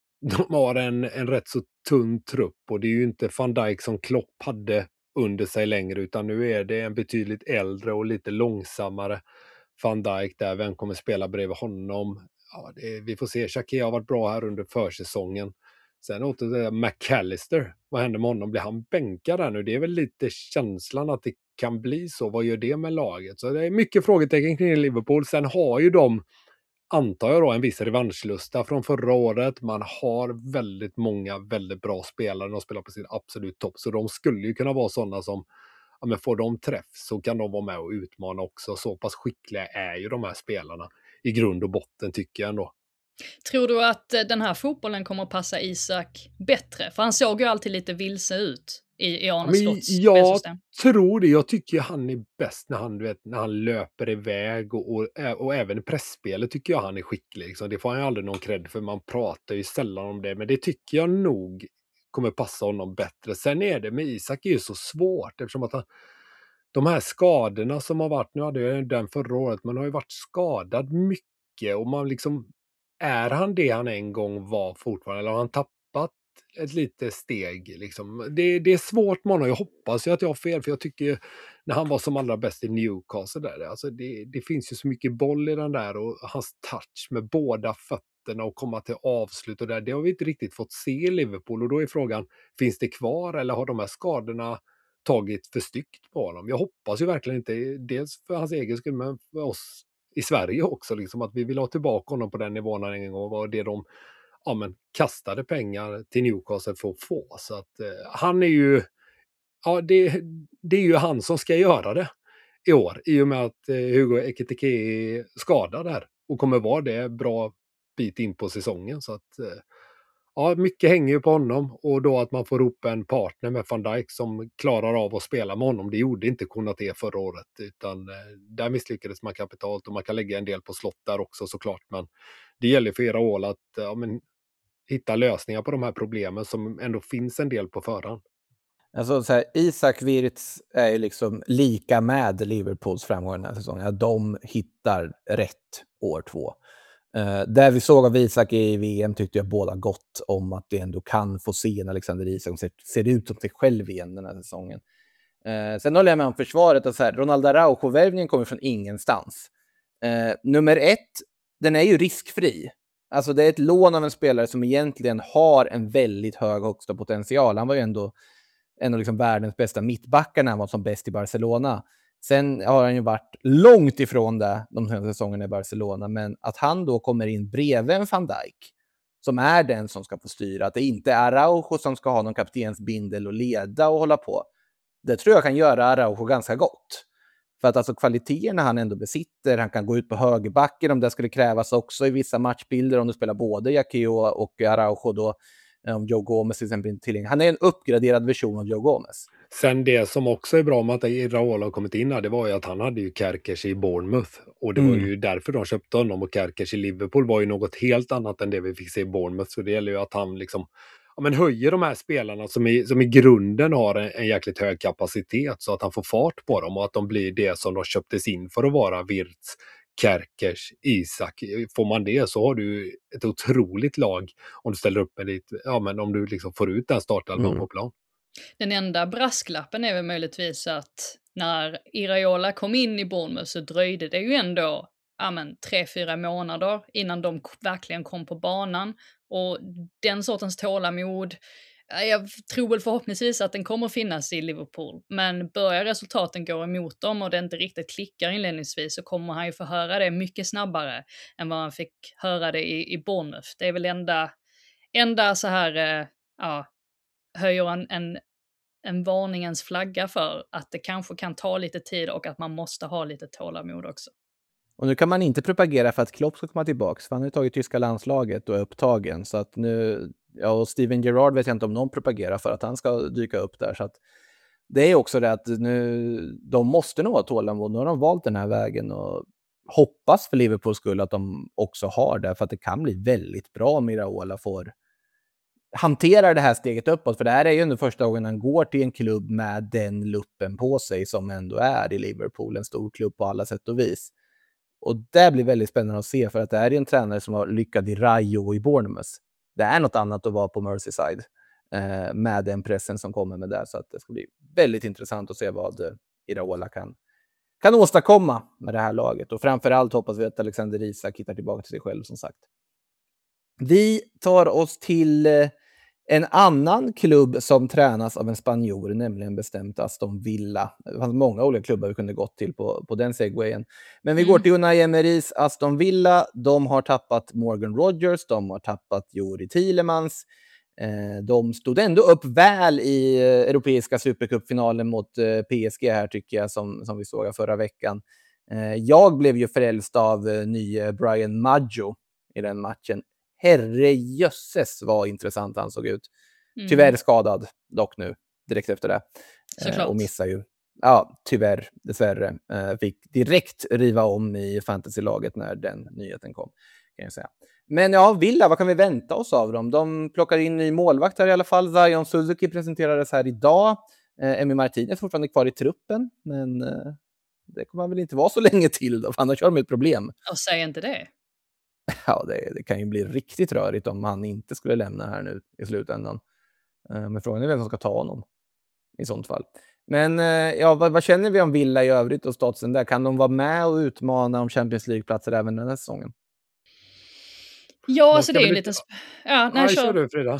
de har en rätt så tunn trupp, och det är ju inte Van Dijk som Klopp hade under sig längre, utan nu är det en betydligt äldre och lite långsammare Van Dijk där. Vem kommer spela bredvid honom? Vi får se. Xhaka har varit bra här under försäsongen. Sen åter det McAllister. Vad händer med honom? Blir han bänkad där nu? Det är väl lite känslan att det kan bli så. Vad gör det med laget? Så det är mycket frågetecken kring Liverpool. Sen har ju de, antar jag då, en viss revanschlusta från förra året. Man har väldigt många väldigt bra spelare. De spelar på sin absolut topp. Så de skulle ju kunna vara sådana som, men får de träff så kan de vara med och utmana också. Så pass skickliga är ju de här spelarna i grund och botten, tycker jag ändå. Tror du att den här fotbollen kommer att passa Isak bättre? För han såg ju alltid lite vilse ut i Arne Slotts spelsystem. Jag tror det. Jag tycker han är bäst när han löper iväg, och även i pressspelet tycker jag han är skicklig. Liksom. Det får han ju aldrig någon cred för, man pratar ju sällan om det, men det tycker jag nog kommer passa honom bättre. Sen är det med Isak är ju så svårt, eftersom att de här skadorna som har varit, nu hade jag den förra året, men har ju varit skadad mycket, och man liksom, är han det han en gång var fortfarande, eller har han tappat ett litet steg liksom? Det är svårt med honom. Jag hoppas ju att jag har fel, för jag tycker när han var som allra bäst i Newcastle där, alltså det finns ju så mycket boll i den där, och hans touch med båda fötterna och komma till avslut och där, det har vi inte riktigt fått se i Liverpool, och då är frågan, finns det kvar, eller har de här skadorna tagit för styggt på honom? Jag hoppas ju verkligen inte, dels för hans egen skull, men för oss i Sverige också. Liksom, att vi vill ha tillbaka honom på den nivån en gång och var det de kastade pengar till Newcastle för att få. Så att han är ju, det är ju han som ska göra det i år. I och med att Hugo Ekitike är skadad där och kommer vara det bra bit in på säsongen. Så att mycket hänger ju på honom, och då att man får upp en partner med Van Dijk som klarar av att spela med honom. Det gjorde inte Konaté förra året, utan där misslyckades man kapitalt, och man kan lägga en del på slott där också såklart. Men det gäller för Iraola att hitta lösningar på de här problemen som ändå finns en del på förhand. Alltså så här, Isak Wirtz är ju liksom lika med Liverpools framgång den här säsongen. Att de hittar rätt år 2. Där vi såg av Isak i VM tyckte jag båda gott om att det ändå kan få se en Alexander Isak som ser ut som sig själv igen den här säsongen. Sen håller jag med om försvaret. Och så här, Ronaldo Araujo-värvningen kommer från ingenstans. Nummer 1, den är ju riskfri. Alltså det är ett lån av en spelare som egentligen har en väldigt hög högsta potential. Han var ju ändå en av liksom världens bästa mittbackar när han var som bäst i Barcelona. Sen har han ju varit långt ifrån det de senaste säsongerna i Barcelona. Men att han då kommer in bredvid en Van Dijk, som är den som ska få styra. Att det inte är Araujo som ska ha någon kaptensbindel och leda och hålla på. Det tror jag kan göra Araujo ganska gott. För att alltså kvaliteterna han ändå besitter, han kan gå ut på högerbacken om det skulle krävas också i vissa matchbilder, om du spelar både Yakio och Araujo då, om Joe Gomez till exempel tillgänglig. Han är en uppgraderad version av Joe Gomez. Sen det som också är bra med att Iraola har kommit in här, det var ju att han hade ju Kerkers i Bournemouth. Och det var ju därför de köpte honom, och Kerkers i Liverpool var ju något helt annat än det vi fick se i Bournemouth. Så det gäller ju att han liksom höjer de här spelarna som i grunden har en jäkligt hög kapacitet, så att han får fart på dem och att de blir det som de köptes in för att vara: Wirtz, Kerkers, Isak. Får man det så har du ett otroligt lag om du ställer upp med ditt, om du liksom får ut den startelvan på plan. Den enda brasklappen är väl möjligtvis att när Iraola kom in i Bournemouth så dröjde det ju ändå 3-4 månader innan de verkligen kom på banan. Och den sortens tålamod, jag tror väl förhoppningsvis att den kommer finnas i Liverpool. Men börjar resultaten gå emot dem och det inte riktigt klickar inledningsvis, så kommer han ju få höra det mycket snabbare än vad han fick höra det i Bournemouth. Det är väl enda så här, höjer en varningens flagga för att det kanske kan ta lite tid och att man måste ha lite tålamod också. Och nu kan man inte propagera för att Klopp ska komma tillbaka, för han har ju tagit tyska landslaget och är upptagen. Så att nu, och Steven Gerrard vet jag inte om någon propagerar för att han ska dyka upp där. Så att det är också det att nu, de måste nog ha tålamod. Nu har de valt den här vägen och hoppas för Liverpools skull att de också har det. För att det kan bli väldigt bra om Iraola får hantera det här steget uppåt. För det här är ju under första gången han går till en klubb med den luppen på sig som ändå är i Liverpool. En stor klubb på alla sätt och vis. Och det blir väldigt spännande att se, för att det är en tränare som har lyckats i Rayo och i Bournemouth. Det är något annat att vara på Merseyside med den pressen som kommer med det. Så att det ska bli väldigt intressant att se vad Iraola kan åstadkomma med det här laget. Och framförallt hoppas vi att Alexander Isak hittar tillbaka till sig själv, som sagt. Vi tar oss till en annan klubb som tränas av en spanjor, nämligen bestämt Aston Villa. Det fanns många olika klubbar vi kunde gått till på den segwayen. Men vi går till Unai Emerys Aston Villa. De har tappat Morgan Rogers, de har tappat Juri Tielemans. De stod ändå upp väl i europeiska supercupfinalen mot PSG här, tycker jag, som vi såg förra veckan. Jag blev ju frälst av nye Brian Maggio i den matchen. Herrejösses vad intressant han såg ut. Tyvärr skadad dock nu direkt efter det. Och missar ju. Ja, tyvärr, dessvärre. Fick direkt riva om i fantasylaget när den nyheten kom, kan jag säga. Men ja, Villa, vad kan vi vänta oss av dem? De plockar in ny målvakt här i alla fall. Zion Suzuki presenterades här idag. Emi Martinez är fortfarande kvar i truppen, men det kommer väl inte vara så länge till då, för annars har de ett problem. Och säg inte det. Ja, det kan ju bli riktigt rörigt om han inte skulle lämna här nu i slutändan. Men frågan är vem som ska ta honom i sånt fall. Men ja, vad känner vi om Villa i övrigt och statusen där? Kan de vara med och utmana om Champions League-platser även den här säsongen? Ja, så det är ju lite... Kör du, Frida.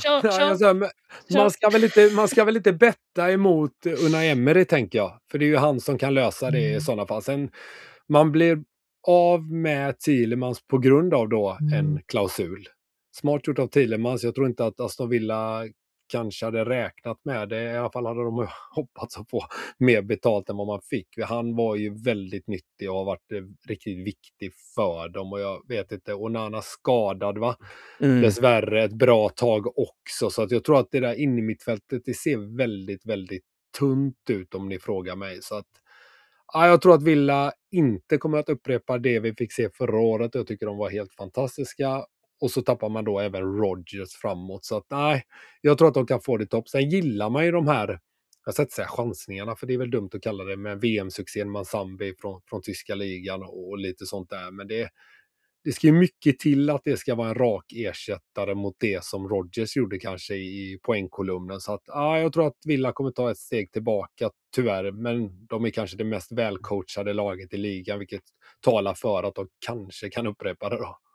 Man ska väl inte betta emot Unai Emery, tänker jag. För det är ju han som kan lösa det i sådana fall. Sen, man blir av med Thielemans på grund av då en klausul. Smart gjort av Thielemans. Jag tror inte att Aston Villa kanske hade räknat med det. I alla fall hade de hoppats att få mer betalt än vad man fick. Han var ju väldigt nyttig och har varit riktigt viktig för dem. Och jag vet inte, Onana skadad va? Dessvärre ett bra tag också. Så att jag tror att det där inne i mittfältet, det ser väldigt, väldigt tunt ut om ni frågar mig. Så att jag tror att Villa inte kommer att upprepa det vi fick se förra året. Jag tycker de var helt fantastiska. Och så tappar man då även Rodgers framåt. Så att jag tror att de kan få det topp. Sen gillar man ju de här, jag ska inte säga chansningarna, för det är väl dumt att kalla det, med VM-succén Mansambi från tyska ligan och lite sånt där. Men det ska ju mycket till att det ska vara en rak ersättare mot det som Rodgers gjorde kanske i poängkolumnen. Så att jag tror att Villa kommer ta ett steg tillbaka tyvärr. Men de är kanske det mest välcoachade laget i ligan, vilket talar för att de kanske kan upprepa det då.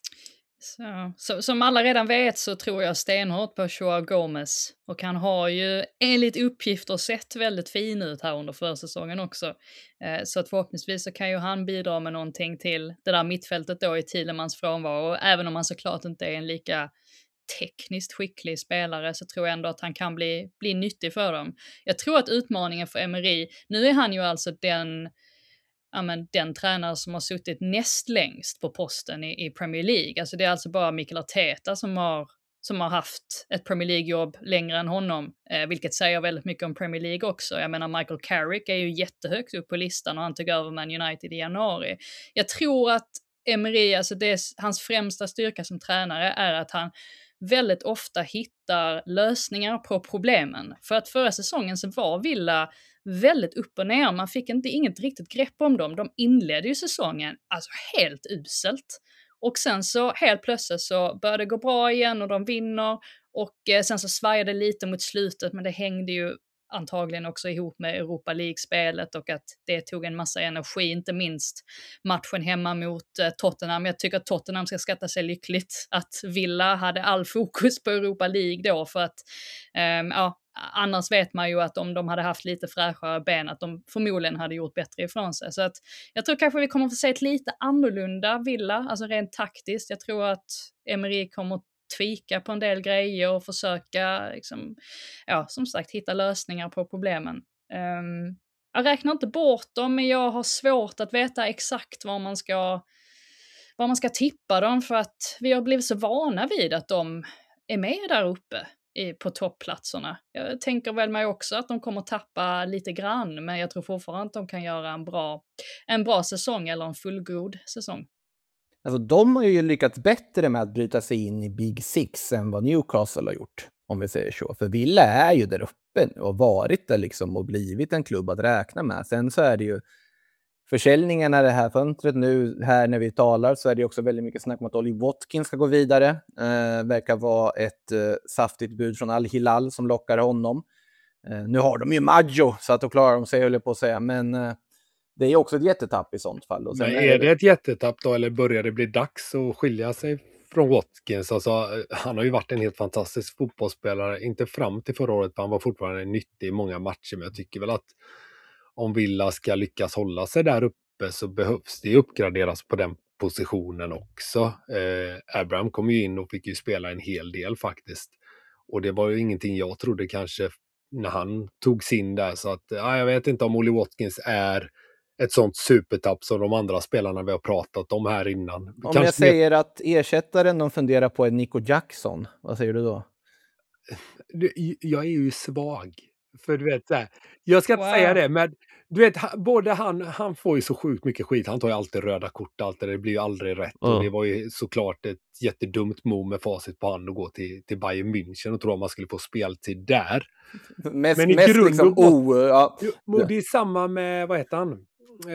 Så som alla redan vet så tror jag stenhårt på Joao Gomez, och han har ju enligt uppgifter sett väldigt fin ut här under försäsongen också. Så att förhoppningsvis så kan ju han bidra med någonting till det där mittfältet då i Thielemans frånvaro. Även om han såklart inte är en lika tekniskt skicklig spelare så tror jag ändå att han kan bli nyttig för dem. Jag tror att utmaningen för Emery, nu är han ju alltså den tränare som har suttit näst längst på posten i Premier League. Alltså det är alltså bara Mikel Arteta som har haft ett Premier League-jobb längre än honom, vilket säger väldigt mycket om Premier League också. Jag menar, Michael Carrick är ju jättehögt upp på listan och han tog över Man United i januari. Jag tror att Emery, alltså hans främsta styrka som tränare är att han väldigt ofta hittar lösningar på problemen. För att förra säsongen så var Villa väldigt upp och ner. Man fick inget riktigt grepp om dem. De inledde ju säsongen alltså helt uselt. Och sen så helt plötsligt så började det gå bra igen och de vinner. Och sen så svajade det lite mot slutet, men det hängde ju antagligen också ihop med Europa League-spelet och att det tog en massa energi, inte minst matchen hemma mot Tottenham. Jag tycker att Tottenham ska skatta sig lyckligt att Villa hade all fokus på Europa League då, för att annars vet man ju att om de hade haft lite fräschare ben att de förmodligen hade gjort bättre ifrån sig. Så att jag tror kanske vi kommer att få se ett lite annorlunda Villa, alltså rent taktiskt. Jag tror att Emery kommer tvika på en del grejer och försöka som sagt hitta lösningar på problemen. Jag räknar inte bort dem, men jag har svårt att veta exakt var man ska tippa dem, för att vi har blivit så vana vid att de är med där uppe på toppplatserna. Jag tänker väl mig också att de kommer tappa lite grann, men jag tror fortfarande att de kan göra en bra säsong eller en fullgod säsong. Alltså de har ju lyckats bättre med att bryta sig in i Big Six än vad Newcastle har gjort, om vi säger så. För Villa är ju där uppe och varit där liksom och blivit en klubb att räkna med. Sen så är det ju försäljningarna det här fönstret nu, här när vi talar, så är det också väldigt mycket snack om att Ollie Watkins ska gå vidare. Verkar vara ett saftigt bud från Al Hilal som lockar honom. Nu har de ju Maggio, så att då klarar de sig, höll jag på att säga. Men det är också ett jättetapp i sånt fall. Och sen men är det ett jättetapp då, eller börjar det bli dags att skilja sig från Watkins? Alltså, han har ju varit en helt fantastisk fotbollsspelare, inte fram till förra året, för han var fortfarande nyttig i många matcher, men jag tycker väl att om Villa ska lyckas hålla sig där uppe så behövs det uppgraderas på den positionen också. Abraham kom ju in och fick ju spela en hel del faktiskt. Och det var ju ingenting jag trodde kanske när han tog sin där. Så att jag vet inte om Ollie Watkins är ett sånt supertapp som de andra spelarna vi har pratat om här innan. Om kanske jag säger att ersättaren de funderar på är Nico Jackson, vad säger du då? Jag är ju svag. För du vet så här, jag ska inte säga det, men du vet, både han får ju så sjukt mycket skit. Han tar ju alltid röda kort, det blir ju aldrig rätt. Och det var ju såklart ett jättedumt move med facit på hand att gå till Bayern München och tro att man skulle få speltid där. Men i grund liksom, det är samma med, vad heter han?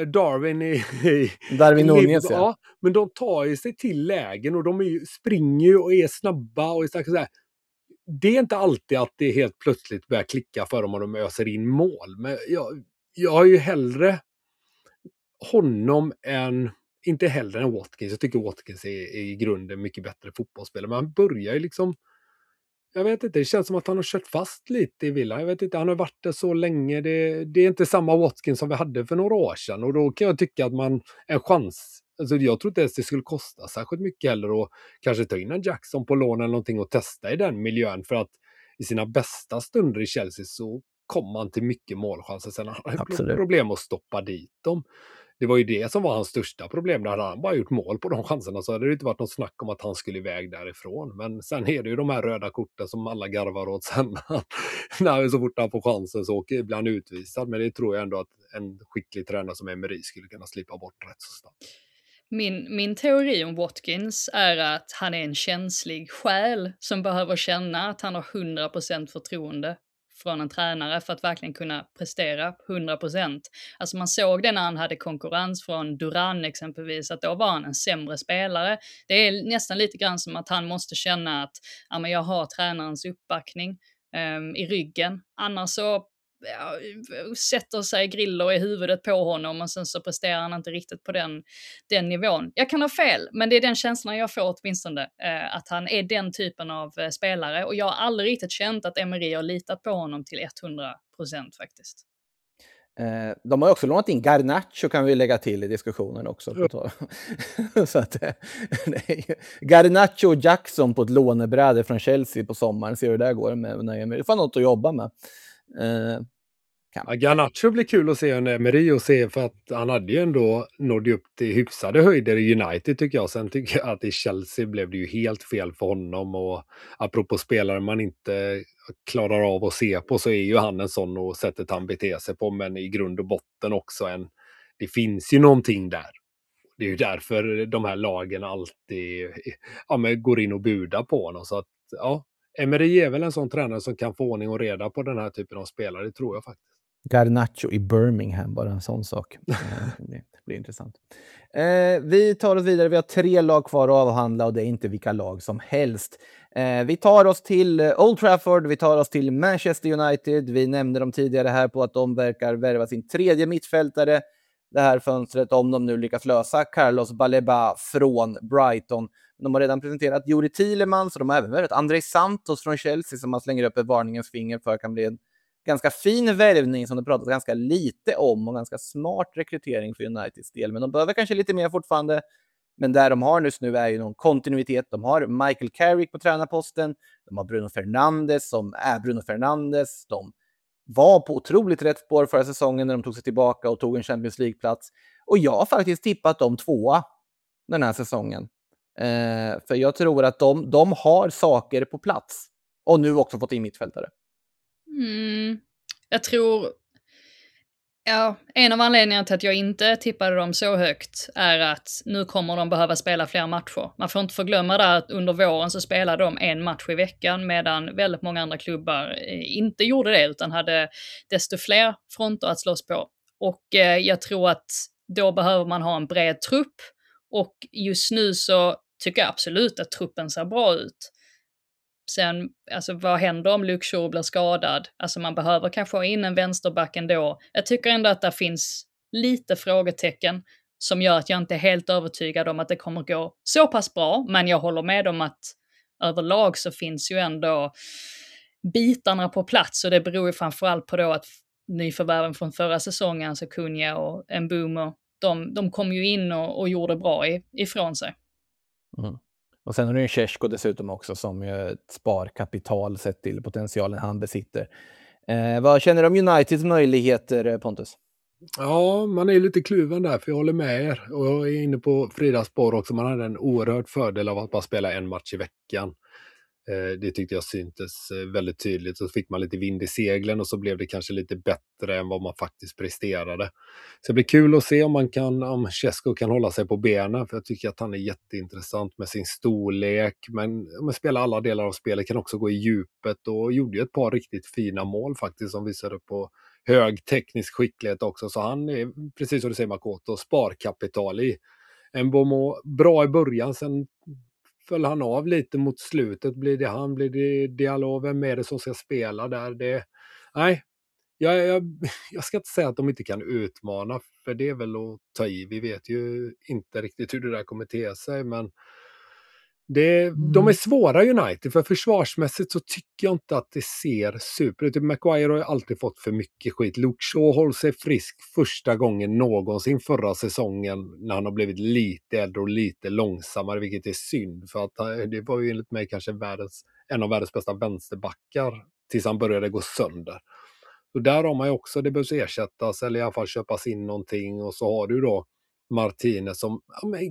Darwin Núñez, ja. Men de tar ju sig till lägen och de springer ju och är snabba och är så här. Det är inte alltid att det helt plötsligt börjar klicka för dem och de öser in mål. Men jag har ju hellre honom inte hellre än Watkins. Jag tycker Watkins är i grunden mycket bättre fotbollsspelare. Men han börjar ju liksom, jag vet inte, det känns som att han har kört fast lite i Villa. Jag vet inte, han har varit där så länge. Det är inte samma Watkins som vi hade för några år sedan. Och då kan jag tycka att en chans, Alltså, jag tror inte ens det skulle kosta särskilt mycket heller, och kanske ta in en Jackson på lån eller någonting och testa i den miljön, för att i sina bästa stunder i Chelsea så kom han till mycket målchanser. Sen hade han problem att stoppa dit dem. Det var ju det som var hans största problem. Där hade han bara gjort mål på de chanserna, så hade det inte varit något snack om att han skulle iväg därifrån. Men sen är det ju de här röda korten som alla garvar åt sen. När så fort han får chansen så blir han utvisad. Men det tror jag ändå att en skicklig tränare som Emery skulle kunna slippa bort rätt så snabbt. Min teori om Watkins är att han är en känslig själ som behöver känna att han har 100% förtroende från en tränare för att verkligen kunna prestera 100%. Alltså man såg det när han hade konkurrens från Duran exempelvis, att då var han en sämre spelare. Det är nästan lite grann som att han måste känna att ja, men jag har tränarens uppbackning i ryggen. Annars så sätter sig Grillo i huvudet på honom och sen så presterar han inte riktigt på den nivån. Jag kan ha fel, men det är den känslan jag får åtminstone, att han är den typen av spelare, och jag har aldrig riktigt känt att Emery har litat på honom till 100% faktiskt. De har också lånat in Garnacho, kan vi lägga till i diskussionen också. Så att, Garnacho och Jackson på ett lånebräde från Chelsea på sommaren. Ser hur det där går med Emery. Det får något att jobba med. Garnacho blir kul att se en Emery och se, för att han hade ju ändå nått upp till hyfsade höjder i United tycker jag. Sen tycker jag att i Chelsea blev det ju helt fel för honom, och apropå spelare man inte klarar av att se på, så är ju han en sån, och sättet han beter sig på, men i grund och botten också det finns ju någonting där. Det är ju därför de här lagen alltid går in och budar på honom, så att Emery är väl en sån tränare som kan få ordning och reda på den här typen av spelare, det tror jag faktiskt. Garnacho i Birmingham, bara en sån sak. Det blir intressant. Vi tar oss vidare, vi har 3 lag kvar att avhandla, och det är inte vilka lag som helst. Vi tar oss till Old Trafford, vi tar oss till Manchester United. Vi nämnde dem tidigare här på att de verkar värva sin 3:e mittfältare det här fönstret, om de nu lyckas lösa Carlos Baleba från Brighton. De har redan presenterat Juri Tielemans, och de har även värvat André Santos från Chelsea, som man slänger upp ett varningens finger för kan bli en ganska fin värvning som det pratas ganska lite om, och ganska smart rekrytering för Uniteds del. Men de behöver kanske lite mer fortfarande. Men där de har just nu är ju någon kontinuitet. De har Michael Carrick på tränarposten. De har Bruno Fernandes som är Bruno Fernandes. De var på otroligt rätt spår förra säsongen när de tog sig tillbaka och tog en Champions League-plats. Och jag har faktiskt tippat dem 2 den här säsongen. För jag tror att de har saker på plats. Och nu också fått in mittfältare. Jag tror... Ja, en av anledningarna till att jag inte tippade dem så högt är att nu kommer de behöva spela fler matcher. Man får inte förglömma där att under våren så spelade de 1 match i veckan, medan väldigt många andra klubbar inte gjorde det utan hade desto fler fronter att slåss på. Och jag tror att då behöver man ha en bred trupp, och just nu så tycker jag absolut att truppen ser bra ut. Sen, alltså vad händer om Luke Shaw blir skadad? Alltså man behöver kanske ha in en vänsterback ändå. Jag tycker ändå att det finns lite frågetecken som gör att jag inte är helt övertygad om att det kommer gå så pass bra. Men jag håller med om att överlag så finns ju ändå bitarna på plats, och det beror ju framförallt på då att nyförvärven från förra säsongen, alltså Cunha och Mbeumo, de kom ju in och gjorde bra ifrån sig. Mm. Och sen har du en Šeško dessutom också, som är ett sparkapital sett till potentialen han besitter. Vad känner du om Uniteds möjligheter, Pontus? Ja, man är lite kluven där, för jag håller med er. Och jag är inne på Fridas spår också. Man hade en oerhörd fördel av att bara spela 1 match i veckan. Det tyckte jag syntes väldigt tydligt. Så fick man lite vind i seglen, och så blev det kanske lite bättre än vad man faktiskt presterade. Så det blir kul att se om Šeško kan hålla sig på benen, för jag tycker att han är jätteintressant med sin storlek. Men om man spelar alla delar av spelet, kan också gå i djupet, och gjorde ju ett par riktigt fina mål faktiskt som visade på hög teknisk skicklighet också. Så han är, precis som du säger Makoto, sparkapital i. Mbeumo bra i början, sen föll han av lite mot slutet. Blir det Diallo, vem är det som ska spela där? Nej, jag ska inte säga att de inte kan utmana, för det är väl att ta i. Vi vet ju inte riktigt hur det där kommer te sig, men De är svåra United, för försvarsmässigt så tycker jag inte att det ser super ut. Maguire har ju alltid fått för mycket skit. Luke Shaw håller sig frisk första gången någonsin förra säsongen när han har blivit lite äldre och lite långsammare, vilket är synd, för att det var ju enligt mig kanske en av världens bästa vänsterbackar tills han började gå sönder. Och där har man ju också, det behövs ersättas eller i alla fall köpas in någonting, och så har du då Martinez som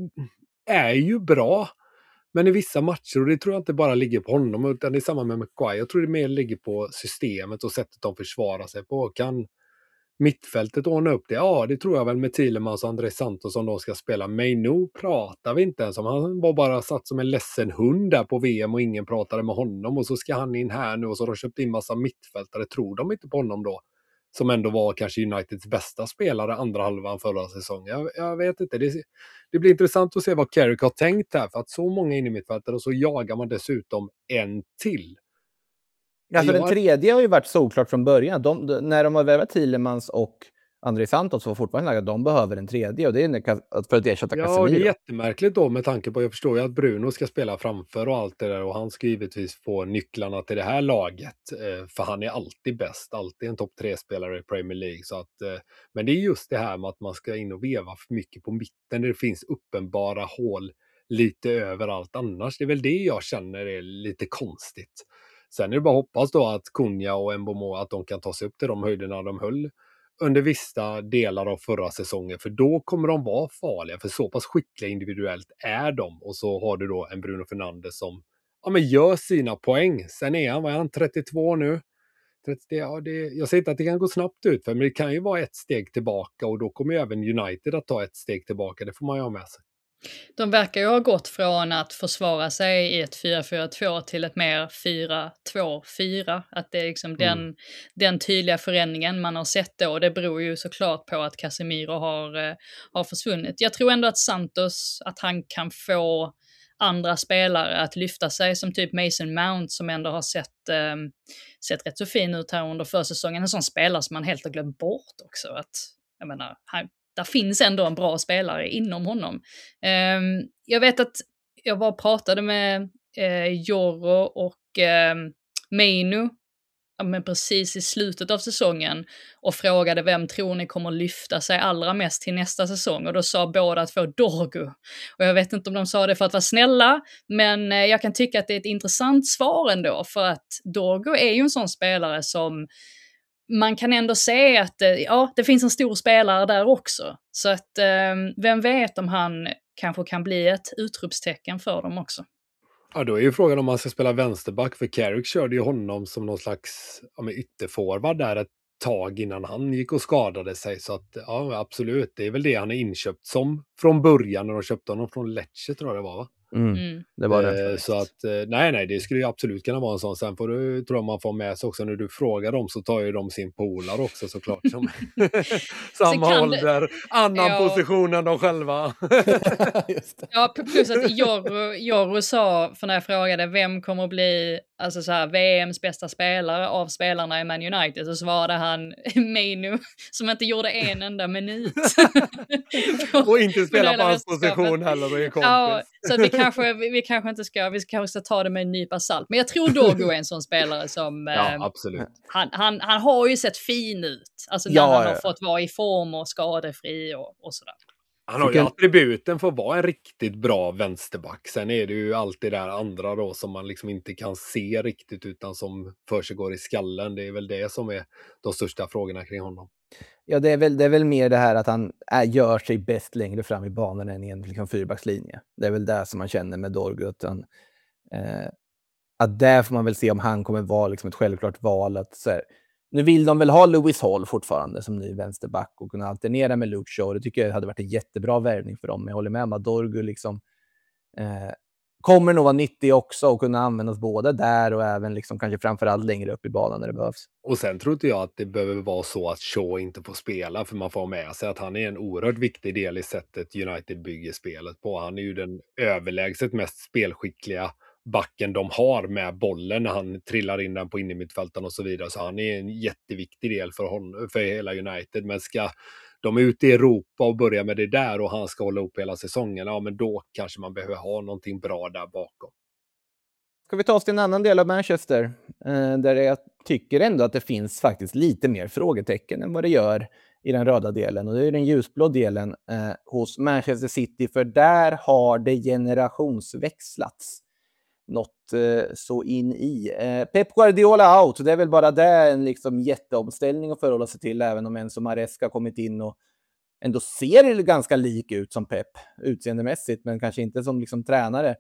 är ju bra. Men i vissa matcher, och det tror jag inte bara ligger på honom, utan det är samma med Maguire. Jag tror det mer ligger på systemet och sättet de försvarar sig på. Kan mittfältet ordna upp det? Ja, det tror jag väl med Thielemans och André Santos som de ska spela. Mainu pratar vi inte ens om. Han var bara satt som en ledsen hund där på VM och ingen pratade med honom. Och så ska han in här nu och så har de köpt in massa mittfältare. Tror de inte på honom då? Som ändå var kanske Uniteds bästa spelare andra halvan förra säsongen. Jag vet inte. Det blir intressant att se vad Carrick har tänkt här. För att så många in i mittfältet och så jagar man dessutom en till. Alltså den tredje har ju varit såklart från början. När de har värvat Thielemans och André Santos var fortfarande att de behöver en tredje. Och det är för att ersätta Casemiro. Ja, det är jättemärkligt då med tanke på, jag förstår ju att Bruno ska spela framför och allt det där. Och han ska givetvis få nycklarna till det här laget. För han är alltid bäst. Alltid en topp 3-spelare i Premier League. Så att, men det är just det här med att man ska in och veva för mycket på mitten. Där det finns uppenbara hål lite överallt annars. Det är väl det jag känner är lite konstigt. Sen är det bara att hoppas då att Cunha och Mbomo att de kan ta sig upp till de höjderna de höll under vissa delar av förra säsongen. För då kommer de vara farliga. För så pass skickliga individuellt är de. Och så har du då en Bruno Fernandes som gör sina poäng. Sen är han 32 nu. 30, jag säger inte att det kan gå snabbt ut. Men det kan ju vara ett steg tillbaka. Och då kommer ju även United att ta ett steg tillbaka. Det får man ju ha med sig. De verkar ju ha gått från att försvara sig i ett 4-4-2 till ett mer 4-2-4. Att det är liksom den tydliga förändringen man har sett då. Det beror ju såklart på att Casemiro har försvunnit. Jag tror ändå att Santos, att han kan få andra spelare att lyfta sig, som typ Mason Mount som ändå har sett rätt så fin ut här under försäsongen. En sån spelare som man helt har glömt bort också. Att, jag menar, där finns ändå en bra spelare inom honom. Jag vet att jag bara pratade med Joro och Mainu men precis i slutet av säsongen och frågade vem tror ni kommer lyfta sig allra mest till nästa säsong, och då sa båda två Dorgu. Och jag vet inte om de sa det för att vara snälla, men jag kan tycka att det är ett intressant svar ändå, för att Dorgu är ju en sån spelare som man kan ändå se att det finns en stor spelare där också. Så att vem vet om han kanske kan bli ett utropstecken för dem också. Ja, då är ju frågan om man ska spela vänsterback, för Carrick körde ju honom som någon slags ytterforward där ett tag innan han gick och skadade sig. Så att ja, absolut, det är väl det han är inköpt som från början när de köpte honom från Lecce, tror jag det var, va? Det var det. Så att nej, det skulle ju absolut kunna vara en sån. Sen får du, tror jag man får med sig också, när du frågar dem så tar ju de sin polare också såklart. Som samma ålder, annan position än de själva. Just det. Ja, plus att Joro sa, för när jag frågade vem kommer att bli alltså så här, VMs bästa spelare av spelarna i Man United, så svarade han Mainu, som inte gjorde en enda minut. Och inte spela på hans position heller, det är kompis. Ja, så att vi kanske ska ta det med en nypa salt. Men jag tror Dorgu är en sån spelare som absolut. Han har ju sett fin ut. Alltså när han har fått vara i form och skadefri och sådär. Han har ju attributen för att vara en riktigt bra vänsterback. Sen är det ju alltid det där andra då som man liksom inte kan se riktigt utan som för sig går i skallen. Det är väl det som är de största frågorna kring honom. Ja, det är väl mer det här att han gör sig bäst längre fram i banan än i en liksom fyrbackslinje. Det är väl det som man känner med Dorgu. Att där får man väl se om han kommer vara liksom ett självklart val. Att, så här, nu vill de väl ha Lewis Hall fortfarande som ny vänsterback och kunna alternera med Luke Shaw. Det tycker jag hade varit en jättebra värvning för dem. Men jag håller med om att Dorgu liksom, kommer nog vara nyttig också och kunna användas både där och även liksom kanske framförallt längre upp i banan när det behövs. Och sen tror inte jag att det behöver vara så att Shaw inte får spela, för man får med sig att han är en oerhört viktig del i sättet United bygger spelet på. Han är ju den överlägset mest spelskickliga backen de har med bollen när han trillar in den på innermittfälten och så vidare. Så han är en jätteviktig del för hela United. Men ska de är ute i Europa och börjar med det där och han ska hålla upp hela säsongen, ja men då kanske man behöver ha någonting bra där bakom. Ska vi ta oss till en annan del av Manchester där jag tycker ändå att det finns faktiskt lite mer frågetecken än vad det gör i den röda delen, och det är den ljusblå delen hos Manchester City, för där har det generationsväxlats något så in i. Pep Guardiola out, det är väl bara det en liksom jätteomställning att förhålla sig till, även om Enzo Maresca kommit in och ändå ser ganska lik ut som Pep utseendemässigt, men kanske inte som liksom tränare.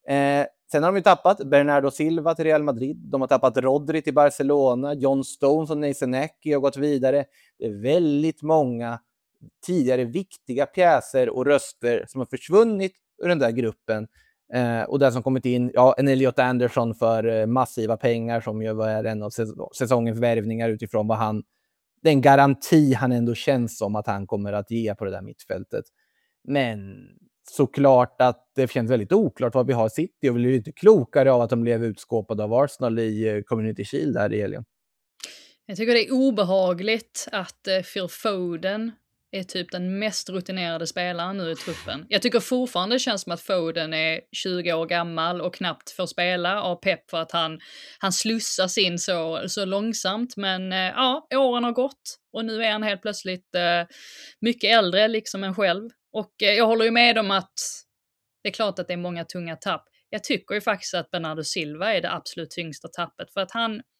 Sen har de ju tappat Bernardo Silva till Real Madrid. De har tappat Rodri till Barcelona. John Stones och Nathan Ake har gått vidare. Det är väldigt många tidigare viktiga pjäser och röster som har försvunnit ur den där gruppen. Och där som kommit in, ja, en Elliot Anderson för massiva pengar som ju var en av säsongens värvningar utifrån vad den garanti han ändå känns som att han kommer att ge på det där mittfältet. Men såklart att det känns väldigt oklart vad vi har City, och vi blir inte klokare av att de blev utskåpade av Arsenal i Community Shield här i helgen. Jag tycker det är obehagligt att Phil Foden är typ den mest rutinerade spelaren nu i truppen. Jag tycker fortfarande det känns som att Foden är 20 år gammal och knappt får spela av Pep för att han slussas in så långsamt. Men ja, åren har gått och nu är han helt plötsligt mycket äldre liksom än själv. Och jag håller ju med om att det är klart att det är många tunga tapp. Jag tycker ju faktiskt att Bernardo Silva är det absolut tyngsta tappet, för att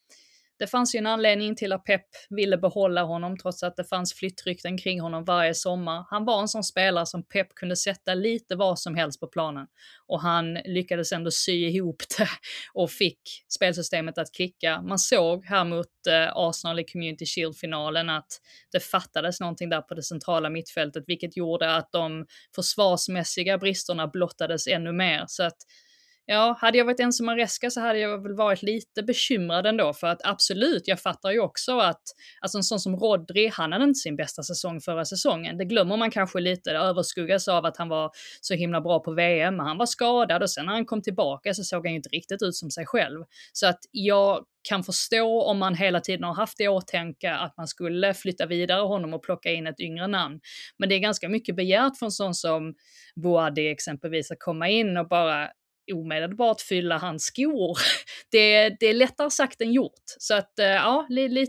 det fanns ju en anledning till att Pep ville behålla honom trots att det fanns flyttrykten kring honom varje sommar. Han var en sån spelare som Pep kunde sätta lite vad som helst på planen. Och han lyckades ändå sy ihop det och fick spelsystemet att klicka. Man såg här mot Arsenal i Community Shield-finalen att det fattades någonting där på det centrala mittfältet, vilket gjorde att de försvarsmässiga bristerna blottades ännu mer. Så att ja, hade jag varit Enzo Maresca så hade jag väl varit lite bekymrad ändå, för att absolut, jag fattar ju också att alltså en sån som Rodri, han hade inte sin bästa säsong förra säsongen. Det glömmer man kanske lite, det överskuggas av att han var så himla bra på VM, men han var skadad och sen när han kom tillbaka så såg han ju inte riktigt ut som sig själv. Så att jag kan förstå om man hela tiden har haft det i åtanke att man skulle flytta vidare honom och plocka in ett yngre namn. Men det är ganska mycket begärt från sån som Boadi exempelvis att komma in och bara omedelbart fylla hans skor. Det är lättare sagt än gjort. Så att ja,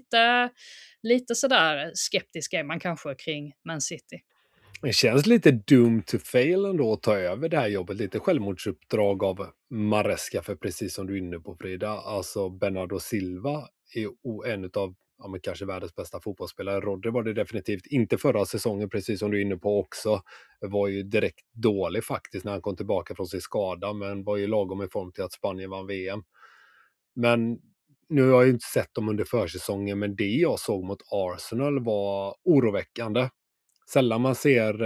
lite sådär skeptisk är man kanske kring Man City. Det känns lite doomed to fail ändå att ta över det här jobbet. Lite självmordsuppdrag av Maresca, för precis som du är inne på, Frida. Alltså Bernardo Silva är en av kanske världens bästa fotbollsspelare. Rodri var det definitivt inte förra säsongen, precis som du är inne på också. Var ju direkt dålig faktiskt när han kom tillbaka från sin skada, men var ju lagom i form till att Spanien vann VM. Men nu har jag ju inte sett dem under försäsongen, men det jag såg mot Arsenal var oroväckande. Sällan man ser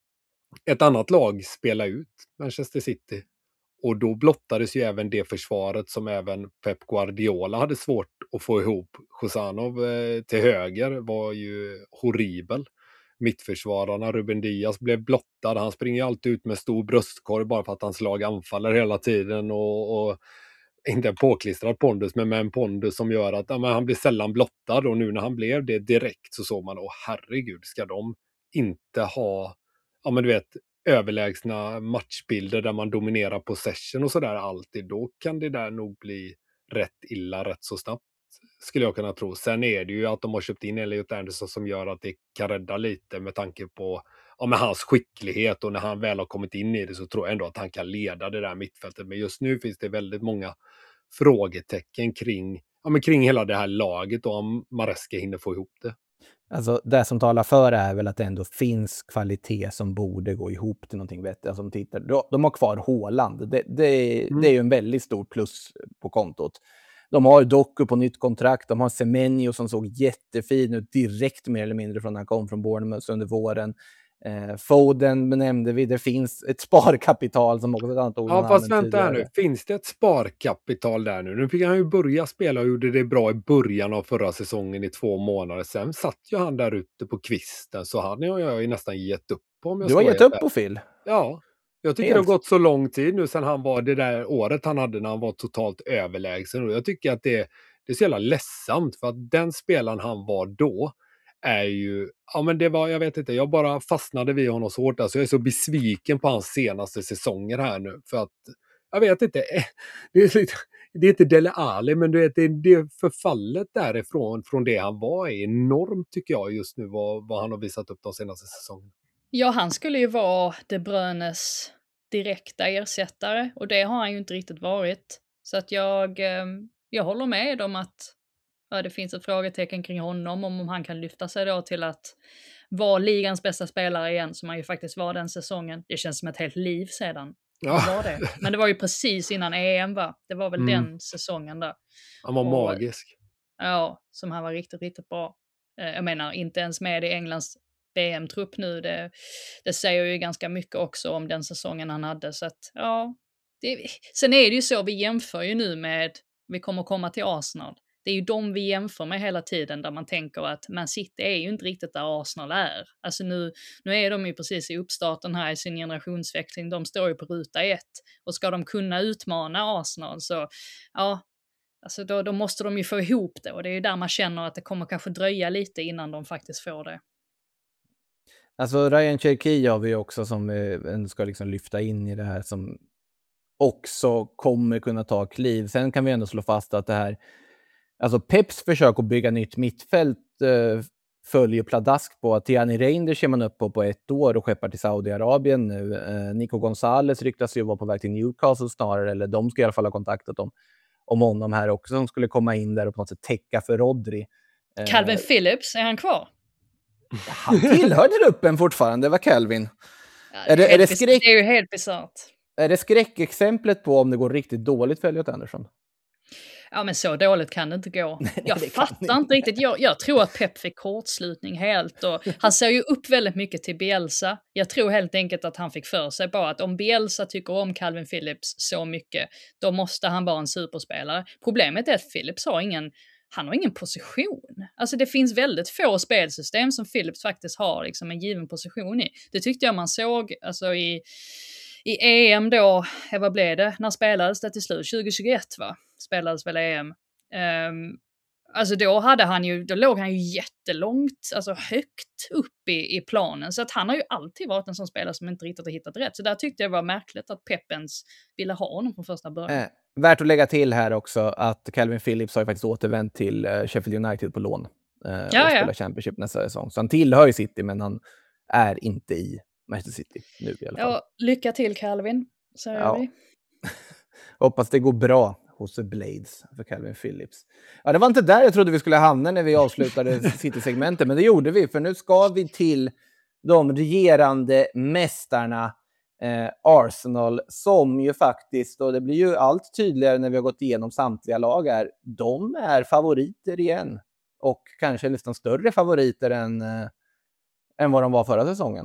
ett annat lag spela ut Manchester City. Och då blottades ju även det försvaret som även Pep Guardiola hade svårt att få ihop. Josanov till höger var ju horribel. Mittförsvararna, Ruben Diaz, blev blottad. Han springer alltid ut med stor bröstkorg bara för att hans lag anfaller hela tiden. Och inte en påklistrad pondus, men med en pondus som gör att han blir sällan blottad. Och nu när han blev det direkt så såg man, herregud, ska de inte ha, du vet, överlägsna matchbilder där man dominerar possession och sådär alltid, då kan det där nog bli rätt illa rätt så snabbt, skulle jag kunna tro. Sen är det ju att de har köpt in Elliot Anderson som gör att det kan rädda lite med tanke på med hans skicklighet, och när han väl har kommit in i det så tror jag ändå att han kan leda det där mittfältet. Men just nu finns det väldigt många frågetecken kring hela det här laget, och om Maresca hinner få ihop det. Alltså det som talar för är väl att det ändå finns kvalitet som borde gå ihop till någonting vettigt. Alltså, de har kvar Haaland. Det är ju en väldigt stor plus på kontot. De har Doku på nytt kontrakt. De har Semenyo som såg jättefin ut direkt mer eller mindre från när han kom från Bournemouth under våren. Foden benämnde vi. Det finns ett sparkapital som också antog. Ja, fast vänta här nu. Finns det ett sparkapital där nu? Nu fick han ju börja spela och gjorde det bra i början av förra säsongen i 2 månader. Sen satt ju han där ute på kvisten, så han har jag ju nästan gett upp på. Du har gett upp på Phil? Ja. Jag tycker det har gått så lång tid nu sedan han var det där året han hade när han var totalt överlägsen. Och jag tycker att det är så jävla ledsamt, för att den spelaren han var då är ju, ja men det var, jag vet inte, jag bara fastnade vid honom så hårt. Alltså jag är så besviken på hans senaste säsonger här nu. För att, jag vet inte, det är inte Dele Alli, men du vet, det förfallet därifrån, från det han var, är enormt tycker jag just nu, vad han har visat upp de senaste säsongerna. Ja, han skulle ju vara De Bruynes direkta ersättare och det har han ju inte riktigt varit. Så att jag håller med om att det finns ett frågetecken kring honom om han kan lyfta sig då till att vara ligans bästa spelare igen, som han ju faktiskt var den säsongen. Det känns som ett helt liv sedan. Ja. Var det. Men det var ju precis innan EM, va? Det var väl den säsongen där. Han var magisk. Ja, som han var riktigt, riktigt bra. Jag menar, inte ens med i Englands VM-trupp nu. Det säger ju ganska mycket också om den säsongen han hade. Så att, ja. Sen är det ju så, vi jämför ju nu med, vi kommer komma till Arsenal. Det är ju de vi jämför med hela tiden, där man tänker att Man City är ju inte riktigt där Arsenal är. Alltså nu är de ju precis i uppstarten här i sin generationsväxling. De står ju på ruta 1. Och ska de kunna utmana Arsenal så, ja, alltså då måste de ju få ihop det. Och det är ju där man känner att det kommer kanske dröja lite innan de faktiskt får det. Alltså Ryan Cherki har vi också som ska liksom lyfta in i det här, som också kommer kunna ta kliv. Sen kan vi ändå slå fast att det här, alltså Peps försök att bygga nytt mittfält följer pladask på. Tierney Reinders ser man upp på 1 år och skeppar till Saudiarabien nu. Nico Gonzalez ryktas ju vara på väg till Newcastle snarare, eller de ska i alla fall ha kontaktat om honom här också, som skulle komma in där och på något sätt täcka för Rodri. Calvin Phillips, är han kvar? Han tillhör gruppen fortfarande, var Calvin. Ja, det är ju helt bisarrt. Är det skräckexemplet på om det går riktigt dåligt för Elliot Anderson? Ja, men så dåligt kan det inte gå. Jag fattar inte riktigt. Jag tror att Pep fick kortslutning helt. Och han ser ju upp väldigt mycket till Bielsa. Jag tror helt enkelt att han fick för sig bara att om Bielsa tycker om Calvin Phillips så mycket, då måste han vara en superspelare. Problemet är att Phillips har ingen position. Alltså det finns väldigt få spelsystem som Phillips faktiskt har liksom en given position i. Det tyckte jag man såg alltså i EM då, vad blev det? När spelades det till slut? 2021 va? Spelades väl EM. Alltså då låg han ju jättelångt, alltså högt upp i planen. Så att han har ju alltid varit en sån spelare som inte riktigt har hittat rätt. Så där tyckte jag var märkligt att Peppens ville ha honom från första början. Värt att lägga till här också att Calvin Phillips har ju faktiskt återvänt till Sheffield United på lån. Och spelar Championship nästa säsong. Så han tillhör ju City, men han är inte i Manchester City nu i alla fall. Ja, lycka till Calvin, säger vi. Hoppas det går bra hos The Blades för Calvin Phillips. Ja, det var inte där jag trodde vi skulle hamna när vi avslutade City-segmentet, men det gjorde vi, för nu ska vi till de regerande mästarna Arsenal, som ju faktiskt, och det blir ju allt tydligare när vi har gått igenom samtliga lag här, de är favoriter igen. Och kanske nästan större favoriter än vad de var förra säsongen.